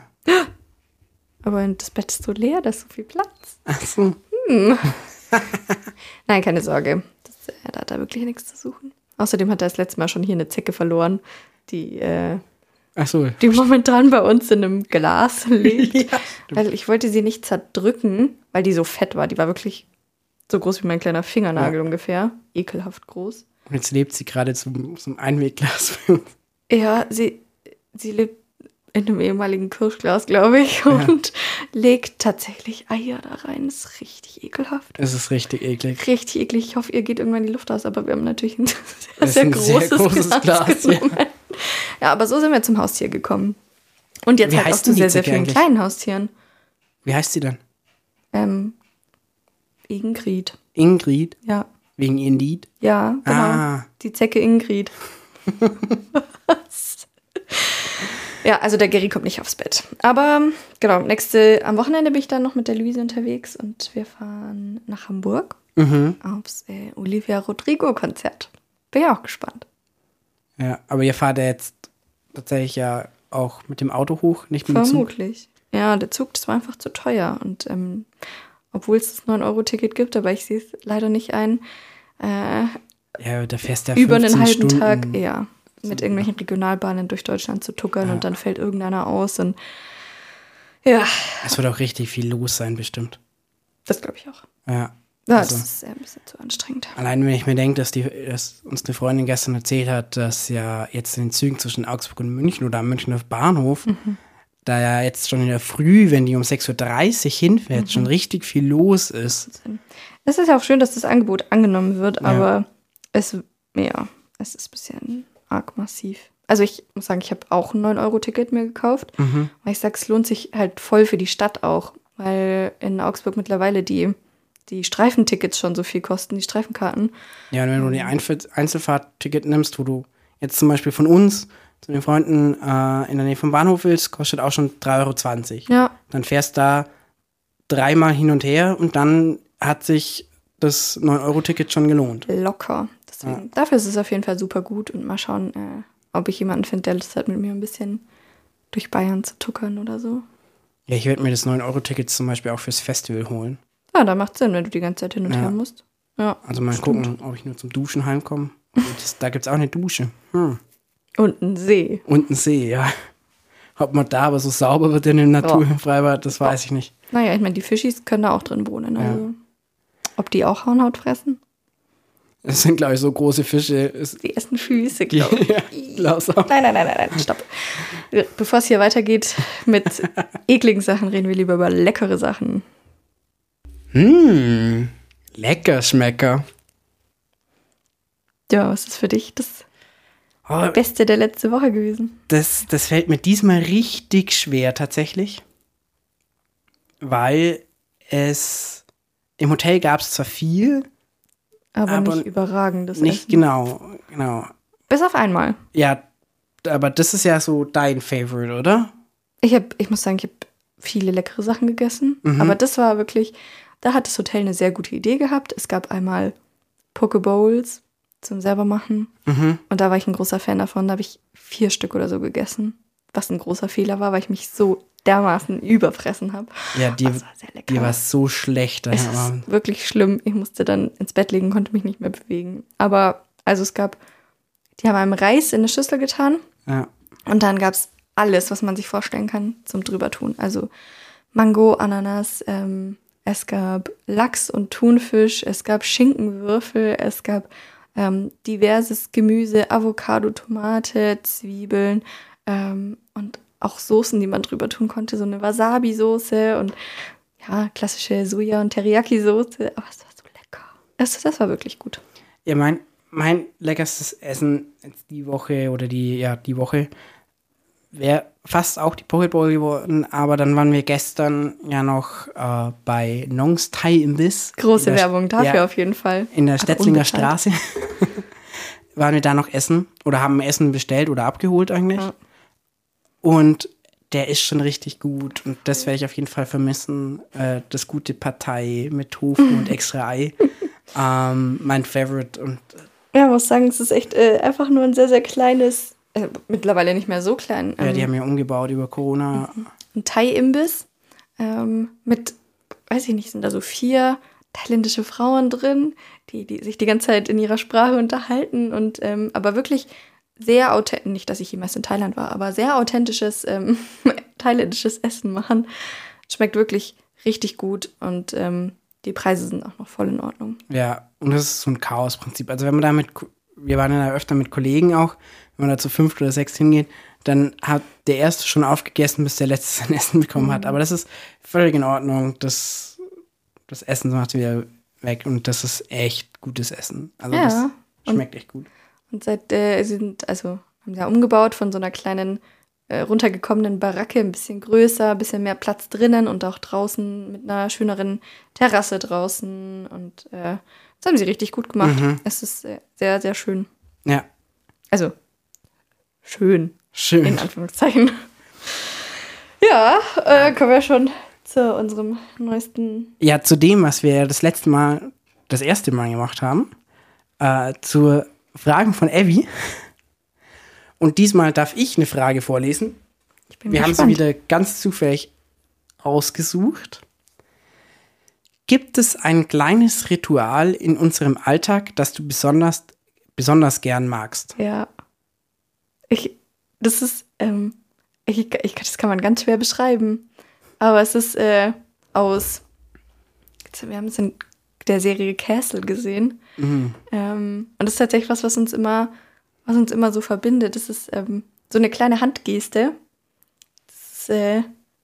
Speaker 1: Aber das Bett ist so leer, da ist so viel Platz.
Speaker 2: Ach so.
Speaker 1: Hm. Nein, keine Sorge. Das, äh, da hat er wirklich nichts zu suchen. Außerdem hat er das letzte Mal schon hier eine Zecke verloren, die, äh,
Speaker 2: Ach so.
Speaker 1: die momentan bei uns in einem Glas liegt.
Speaker 2: Ja,
Speaker 1: weil ich wollte sie nicht zerdrücken, weil die so fett war. Die war wirklich so groß wie mein kleiner Fingernagel ja. ungefähr. Ekelhaft groß.
Speaker 2: Und jetzt lebt sie gerade zum, zum Einwegglas für uns.
Speaker 1: Ja, sie, sie lebt in einem ehemaligen Kirschglas, glaube ich, und ja. legt tatsächlich Eier da rein. Das ist richtig ekelhaft.
Speaker 2: Es ist richtig eklig.
Speaker 1: Richtig eklig. Ich hoffe, ihr geht irgendwann die Luft aus, aber wir haben natürlich ein sehr,
Speaker 2: das
Speaker 1: sehr,
Speaker 2: ein
Speaker 1: großes,
Speaker 2: sehr großes Glas.
Speaker 1: Glas ja. ja, aber so sind wir zum Haustier gekommen. Und jetzt
Speaker 2: Wie
Speaker 1: halt auch
Speaker 2: heißt
Speaker 1: zu
Speaker 2: denn die
Speaker 1: sehr, sehr
Speaker 2: Zecke
Speaker 1: vielen
Speaker 2: eigentlich?
Speaker 1: kleinen Haustieren.
Speaker 2: Wie heißt sie denn?
Speaker 1: Ähm, Ingrid.
Speaker 2: Ingrid?
Speaker 1: Ja.
Speaker 2: Wegen ihren Lied?
Speaker 1: Ja, genau.
Speaker 2: Ah.
Speaker 1: Die Zecke Ingrid. Was? Ja, also der Gary kommt nicht aufs Bett. Aber genau, nächste, am Wochenende bin ich dann noch mit der Luise unterwegs und wir fahren nach Hamburg
Speaker 2: mhm.
Speaker 1: aufs äh, Olivia Rodrigo-Konzert. Bin ja auch gespannt.
Speaker 2: Ja, aber ihr fahrt ja jetzt tatsächlich ja auch mit dem Auto hoch, nicht mit dem Zug?
Speaker 1: Vermutlich. Ja, der Zug, das war einfach zu teuer. Und ähm, obwohl es das neun Euro Ticket gibt, aber ich sehe es leider nicht ein, äh,
Speaker 2: ja, da fährst du ja
Speaker 1: über einen halben
Speaker 2: Stunden.
Speaker 1: Tag, ja, mit irgendwelchen Regionalbahnen durch Deutschland zu tuckern ja. und dann fällt irgendeiner aus und ja.
Speaker 2: Es wird auch richtig viel los sein, bestimmt.
Speaker 1: Das glaube ich auch.
Speaker 2: Ja.
Speaker 1: Ja,
Speaker 2: also,
Speaker 1: das ist ein bisschen zu anstrengend.
Speaker 2: Allein wenn ich mir denke, dass, die, dass uns eine Freundin gestern erzählt hat, dass ja jetzt in den Zügen zwischen Augsburg und München oder am Münchner Bahnhof, mhm. da ja jetzt schon in der Früh, wenn die um sechs Uhr dreißig hinfährt, mhm. schon richtig viel los ist.
Speaker 1: Es ist ja auch schön, dass das Angebot angenommen wird, ja. aber es, ja, es ist ein bisschen arg massiv. Also ich muss sagen, ich habe auch ein neun Euro Ticket mir gekauft,
Speaker 2: mhm.
Speaker 1: weil ich sage, es lohnt sich halt voll für die Stadt auch, weil in Augsburg mittlerweile die die Streifentickets schon so viel kosten, die Streifenkarten.
Speaker 2: Ja, und wenn du die Einf- Einzelfahrtticket nimmst, wo du jetzt zum Beispiel von uns zu den Freunden äh, in der Nähe vom Bahnhof willst, kostet auch schon drei Euro zwanzig.
Speaker 1: Ja.
Speaker 2: Dann fährst da dreimal hin und her und dann hat sich das neun Euro Ticket schon gelohnt.
Speaker 1: Locker. Deswegen, ja. Dafür ist es auf jeden Fall super gut und mal schauen, äh, ob ich jemanden finde, der Lust hat, mit mir ein bisschen durch Bayern zu tuckern oder so.
Speaker 2: Ja, ich werde mir das neun Euro Ticket zum Beispiel auch fürs Festival holen.
Speaker 1: Ja, da macht Sinn, wenn du die ganze Zeit hin und
Speaker 2: ja.
Speaker 1: her musst. Ja,
Speaker 2: also mal
Speaker 1: stimmt.
Speaker 2: gucken, ob ich nur zum Duschen heimkomme. Das, da gibt es auch eine Dusche. Hm.
Speaker 1: Und einen See.
Speaker 2: Und einen See, ja. Ob man da aber so sauber wird in der Natur
Speaker 1: ja.
Speaker 2: im Freibad, das weiß ich nicht.
Speaker 1: Naja, ich meine, die Fischis können da auch drin wohnen. Also. Ja. Ob die auch Hornhaut fressen?
Speaker 2: Das sind, glaube ich, so große Fische.
Speaker 1: Die essen Füße, glaube ich.
Speaker 2: Ja, glaub's auch.
Speaker 1: Nein, nein, nein, nein, nein, stopp. Bevor es hier weitergeht mit ekligen Sachen, reden wir lieber über leckere Sachen.
Speaker 2: Hm, lecker Schmecker.
Speaker 1: Ja, was ist für dich das
Speaker 2: Oh,
Speaker 1: Beste der letzte Woche gewesen?
Speaker 2: das, das fällt mir diesmal richtig schwer tatsächlich. Weil es im Hotel gab es zwar viel,
Speaker 1: Aber,
Speaker 2: Aber
Speaker 1: nicht überragendes
Speaker 2: nicht
Speaker 1: Essen.
Speaker 2: genau, genau.
Speaker 1: Bis auf einmal.
Speaker 2: Ja, aber das ist ja so dein Favorite, oder?
Speaker 1: Ich, hab, ich muss sagen, ich habe viele leckere Sachen gegessen.
Speaker 2: Mhm.
Speaker 1: Aber das war wirklich, da hat das Hotel eine sehr gute Idee gehabt. Es gab einmal Pokebowls zum selbermachen.
Speaker 2: Mhm.
Speaker 1: Und da war ich ein großer Fan davon. Da habe ich vier Stück oder so gegessen. Was ein großer Fehler war, weil ich mich so dermaßen überfressen habe.
Speaker 2: Ja, die,
Speaker 1: Das war sehr lecker.
Speaker 2: die war so schlecht.
Speaker 1: Es
Speaker 2: aber-
Speaker 1: ist wirklich schlimm. Ich musste dann ins Bett legen, konnte mich nicht mehr bewegen. Aber, also es gab, die haben einem Reis in eine Schüssel getan
Speaker 2: Ja.
Speaker 1: und dann gab es alles, was man sich vorstellen kann, zum Drübertun. Also Mango, Ananas, ähm, es gab Lachs und Thunfisch, es gab Schinkenwürfel, es gab ähm, diverses Gemüse, Avocado, Tomate, Zwiebeln ähm, und auch Soßen, die man drüber tun konnte. So eine Wasabi-Soße und ja, klassische Soja- und Teriyaki-Soße. Aber es war so lecker. Das, das war wirklich gut.
Speaker 2: Ja, mein, mein leckerstes Essen jetzt die Woche oder die, ja, die Woche wäre fast auch die Pokeball geworden, aber dann waren wir gestern ja noch äh, bei Nongs Thai Imbiss.
Speaker 1: Große
Speaker 2: In der-
Speaker 1: Werbung dafür
Speaker 2: ja,
Speaker 1: auf jeden Fall.
Speaker 2: In der
Speaker 1: Aber
Speaker 2: Stetzlinger
Speaker 1: unbezahlt.
Speaker 2: Straße waren wir da noch essen oder haben Essen bestellt oder abgeholt eigentlich.
Speaker 1: Ja.
Speaker 2: Und der ist schon richtig gut und das werde ich auf jeden Fall vermissen. Äh, das gute Partei mit Tofu und extra Ei. Ähm, mein Favorite und
Speaker 1: Ja, ich muss sagen, es ist echt äh, einfach nur ein sehr, sehr kleines, äh, mittlerweile nicht mehr so klein,
Speaker 2: ja,
Speaker 1: ähm,
Speaker 2: die haben ja umgebaut über Corona.
Speaker 1: ein Thai-Imbiss ähm, mit, weiß ich nicht, sind da so vier thailändische Frauen drin, die, die sich die ganze Zeit in ihrer Sprache unterhalten und ähm, aber wirklich sehr authentisch, nicht, dass ich jemals in Thailand war, aber sehr authentisches ähm, thailändisches Essen machen. Schmeckt wirklich richtig gut und ähm, die Preise sind auch noch voll in Ordnung.
Speaker 2: Ja, und das ist so ein Chaos-Prinzip. Also wenn man da mit, Ko- wir waren ja öfter mit Kollegen auch, wenn man da zu fünft oder sechs hingeht, dann hat der Erste schon aufgegessen, bis der Letzte sein Essen bekommen hat. Aber das ist völlig in Ordnung. Das, das Essen macht wieder weg und das ist echt gutes Essen. Also
Speaker 1: Ja,
Speaker 2: das schmeckt echt gut.
Speaker 1: Und seit äh, sie sind, also haben sie ja umgebaut von so einer kleinen, äh, runtergekommenen Baracke, ein bisschen größer, ein bisschen mehr Platz drinnen und auch draußen mit einer schöneren Terrasse draußen. Und äh, das haben sie richtig gut gemacht.
Speaker 2: Mhm.
Speaker 1: Es ist sehr, sehr, sehr schön.
Speaker 2: Ja,
Speaker 1: Also schön,
Speaker 2: schön.
Speaker 1: in Anführungszeichen. Ja, äh, kommen wir schon zu unserem neuesten.
Speaker 2: Ja, zu dem, was wir das letzte Mal, das erste Mal gemacht haben, äh, zur Fragen von Evi. Und diesmal darf ich eine Frage vorlesen.
Speaker 1: Ich bin
Speaker 2: Wir haben
Speaker 1: gespannt.
Speaker 2: sie wieder ganz zufällig ausgesucht. Gibt es ein kleines Ritual in unserem Alltag, das du besonders, besonders gern magst?
Speaker 1: Ja. Ich, das ist, ähm, ich, ich, das kann man ganz schwer beschreiben. Aber es ist äh, aus, wir haben es in der Serie Castle gesehen.
Speaker 2: Mhm.
Speaker 1: Ähm, und das ist tatsächlich was, was uns immer, was uns immer so verbindet. Das ist ähm, so eine kleine Handgeste. Das ist, äh,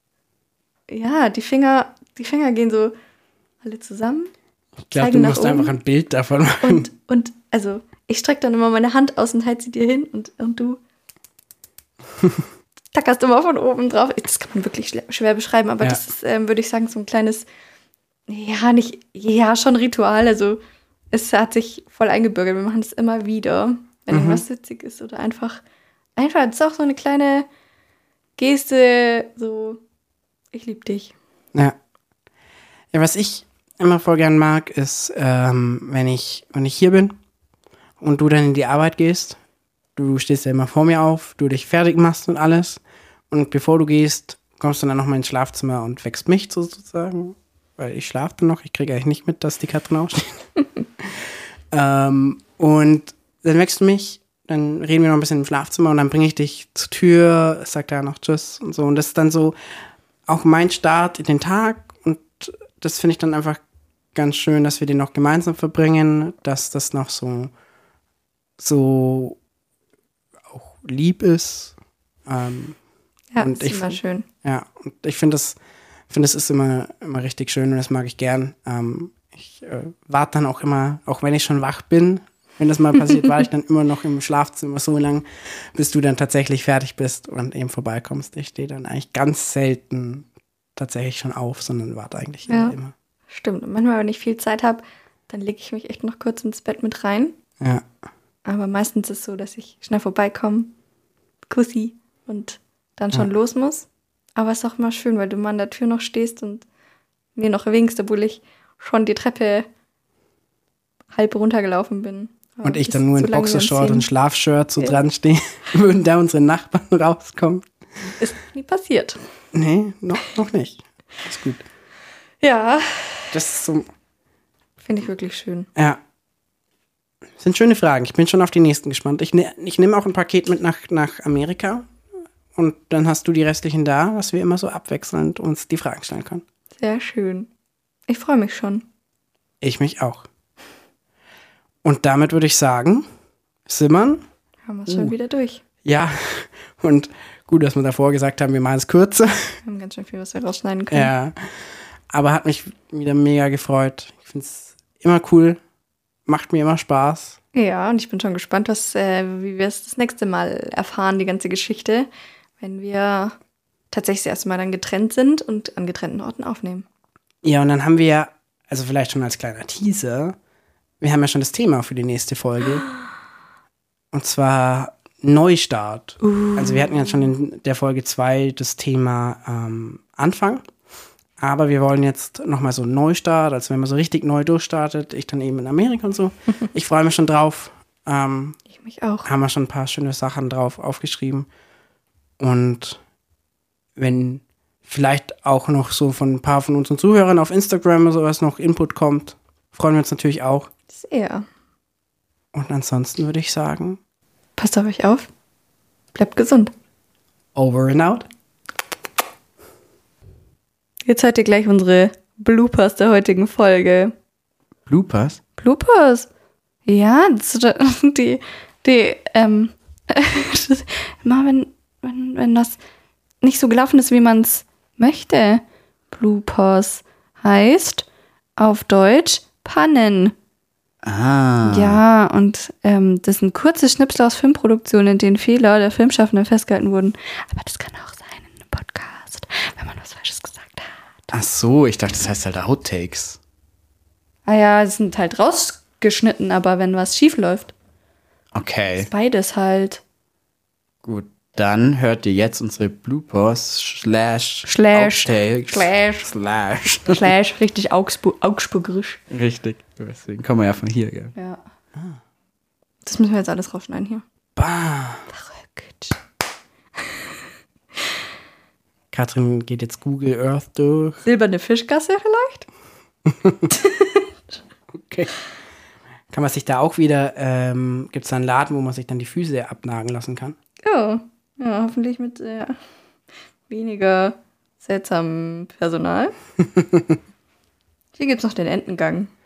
Speaker 1: ja, die Finger, die Finger gehen so alle zusammen.
Speaker 2: Ich glaube,
Speaker 1: Zeigen
Speaker 2: du
Speaker 1: nach
Speaker 2: musst
Speaker 1: oben.
Speaker 2: einfach ein Bild davon machen.
Speaker 1: Und, und also, ich strecke dann immer meine Hand aus und halte sie dir hin und, und du tackerst immer von oben drauf. Das kann man wirklich schle- schwer beschreiben, aber
Speaker 2: Ja.
Speaker 1: das ist, ähm, würde ich sagen, so ein kleines, ja, nicht, ja, schon Ritual. Also, es hat sich voll eingebürgert. Wir machen das immer wieder, wenn
Speaker 2: Mhm.
Speaker 1: irgendwas witzig ist oder einfach, einfach, das ist auch so eine kleine Geste, so, ich liebe dich.
Speaker 2: Ja. Ja, was ich immer voll gern mag, ist, ähm, wenn ich, wenn ich hier bin und du dann in die Arbeit gehst, du stehst ja immer vor mir auf, du dich fertig machst und alles. Und bevor du gehst, kommst du dann nochmal ins Schlafzimmer und wächst mich sozusagen, weil ich schlafe dann noch. Ich kriege eigentlich nicht mit, dass die Katrin aufsteht. ähm, und dann wächst du mich, dann reden wir noch ein bisschen im Schlafzimmer und dann bringe ich dich zur Tür, sag da noch Tschüss und so. Und das ist dann so auch mein Start in den Tag und das finde ich dann einfach ganz schön, dass wir den noch gemeinsam verbringen, dass das noch so, so auch lieb ist. Ähm,
Speaker 1: Ja,
Speaker 2: und
Speaker 1: ist
Speaker 2: ich
Speaker 1: immer
Speaker 2: find-
Speaker 1: schön.
Speaker 2: Ja, und ich finde das, finde das ist immer, immer richtig schön und das mag ich gern. Ähm, ich äh, warte dann auch immer, auch wenn ich schon wach bin, wenn das mal passiert, war ich dann immer noch im Schlafzimmer so lang, bis du dann tatsächlich fertig bist und eben vorbeikommst. Ich stehe dann eigentlich ganz selten tatsächlich schon auf, sondern warte eigentlich
Speaker 1: Ja.
Speaker 2: immer. immer.
Speaker 1: Stimmt. Und manchmal, wenn ich viel Zeit habe, dann lege ich mich echt noch kurz ins Bett mit rein.
Speaker 2: Ja,
Speaker 1: Aber meistens ist es so, dass ich schnell vorbeikomme, Kussi und dann schon
Speaker 2: Ja.
Speaker 1: los muss. Aber es ist auch immer schön, weil du mal an der Tür noch stehst und mir noch winkst, obwohl ich schon die Treppe halb runtergelaufen bin. Aber
Speaker 2: und ich
Speaker 1: bis
Speaker 2: dann nur
Speaker 1: so
Speaker 2: in
Speaker 1: lange wir uns
Speaker 2: Boxershort
Speaker 1: sehen,
Speaker 2: und Schlafshirt so
Speaker 1: Ja.
Speaker 2: dran stehe, würden da unsere Nachbarn rauskommen.
Speaker 1: ist nie passiert.
Speaker 2: Nee, noch, noch nicht. Ist gut.
Speaker 1: Ja,
Speaker 2: Das ist so,
Speaker 1: finde ich wirklich schön.
Speaker 2: ja. Sind schöne Fragen. Ich bin schon auf die nächsten gespannt. Ich, ne, ich nehme auch ein Paket mit nach, nach Amerika und dann hast du die restlichen da, dass wir immer so abwechselnd uns die Fragen stellen können.
Speaker 1: Sehr schön. Ich freue mich schon.
Speaker 2: Ich mich auch. Und damit würde ich sagen, Simmern,
Speaker 1: Haben wir es schon
Speaker 2: Uh.
Speaker 1: wieder durch.
Speaker 2: ja, und gut, dass wir davor gesagt haben, wir machen es kürzer.
Speaker 1: Wir haben ganz schön viel, was wir rausschneiden können.
Speaker 2: Ja, aber hat mich wieder mega gefreut. Ich finde es immer cool, macht mir immer Spaß.
Speaker 1: Ja, und ich bin schon gespannt, was, äh, wie wir es das nächste Mal erfahren, die ganze Geschichte, wenn wir tatsächlich das erste Mal dann getrennt sind und an getrennten Orten aufnehmen.
Speaker 2: Ja, und dann haben wir ja, also vielleicht schon als kleiner Teaser, wir haben ja schon das Thema für die nächste Folge. Und zwar Neustart.
Speaker 1: Uh.
Speaker 2: Also wir hatten ja schon in der Folge zwei das Thema ähm, Anfang. Aber wir wollen jetzt nochmal so einen Neustart, also wenn man so richtig neu durchstartet, ich dann eben in Amerika und so. Ich freue mich schon drauf. Ähm,
Speaker 1: Ich mich auch.
Speaker 2: haben wir schon ein paar schöne Sachen drauf aufgeschrieben. Und wenn vielleicht auch noch so von ein paar von unseren Zuhörern auf Instagram oder sowas noch Input kommt, freuen wir uns natürlich auch.
Speaker 1: Sehr.
Speaker 2: Und ansonsten würde ich sagen,
Speaker 1: Passt auf euch auf. Bleibt gesund.
Speaker 2: over and out.
Speaker 1: Jetzt hört ihr gleich unsere Bloopers der heutigen Folge.
Speaker 2: Bloopers?
Speaker 1: Bloopers? Ja, das ist die, die, ähm, immer wenn, wenn, wenn das nicht so gelaufen ist, wie man es möchte. Bloopers heißt auf Deutsch Pannen.
Speaker 3: Ah.
Speaker 1: Ja, und ähm, das sind kurze Schnipsel aus Filmproduktionen, in denen Fehler der Filmschaffenden festgehalten wurden. Aber das kann auch sein in einem Podcast, wenn man was Falsches gesagt hat.
Speaker 3: Ach so, ich dachte, das heißt halt Outtakes.
Speaker 1: Ah ja, es sind halt rausgeschnitten, aber wenn was schief läuft,
Speaker 3: Okay,
Speaker 1: beides halt.
Speaker 3: gut. Dann hört ihr jetzt unsere Bloopers slash
Speaker 1: Slash,
Speaker 3: Outtakes.
Speaker 1: slash.
Speaker 3: Slash.
Speaker 1: Slash, richtig Augsburg, augsburgerisch.
Speaker 3: Richtig. Deswegen kommen wir ja von hier, gell?
Speaker 1: Ja. Das müssen wir jetzt alles rausschneiden hier.
Speaker 2: Bah.
Speaker 1: Verrückt.
Speaker 2: Katrin geht jetzt Google Earth durch.
Speaker 1: Silberne Fischgasse vielleicht?
Speaker 2: Okay. Kann man sich da auch wieder, ähm, gibt es da einen Laden, wo man sich dann die Füße abnagen lassen kann?
Speaker 1: Ja. Ja, hoffentlich mit äh, weniger seltsamem Personal. Hier gibt es noch den Entengang.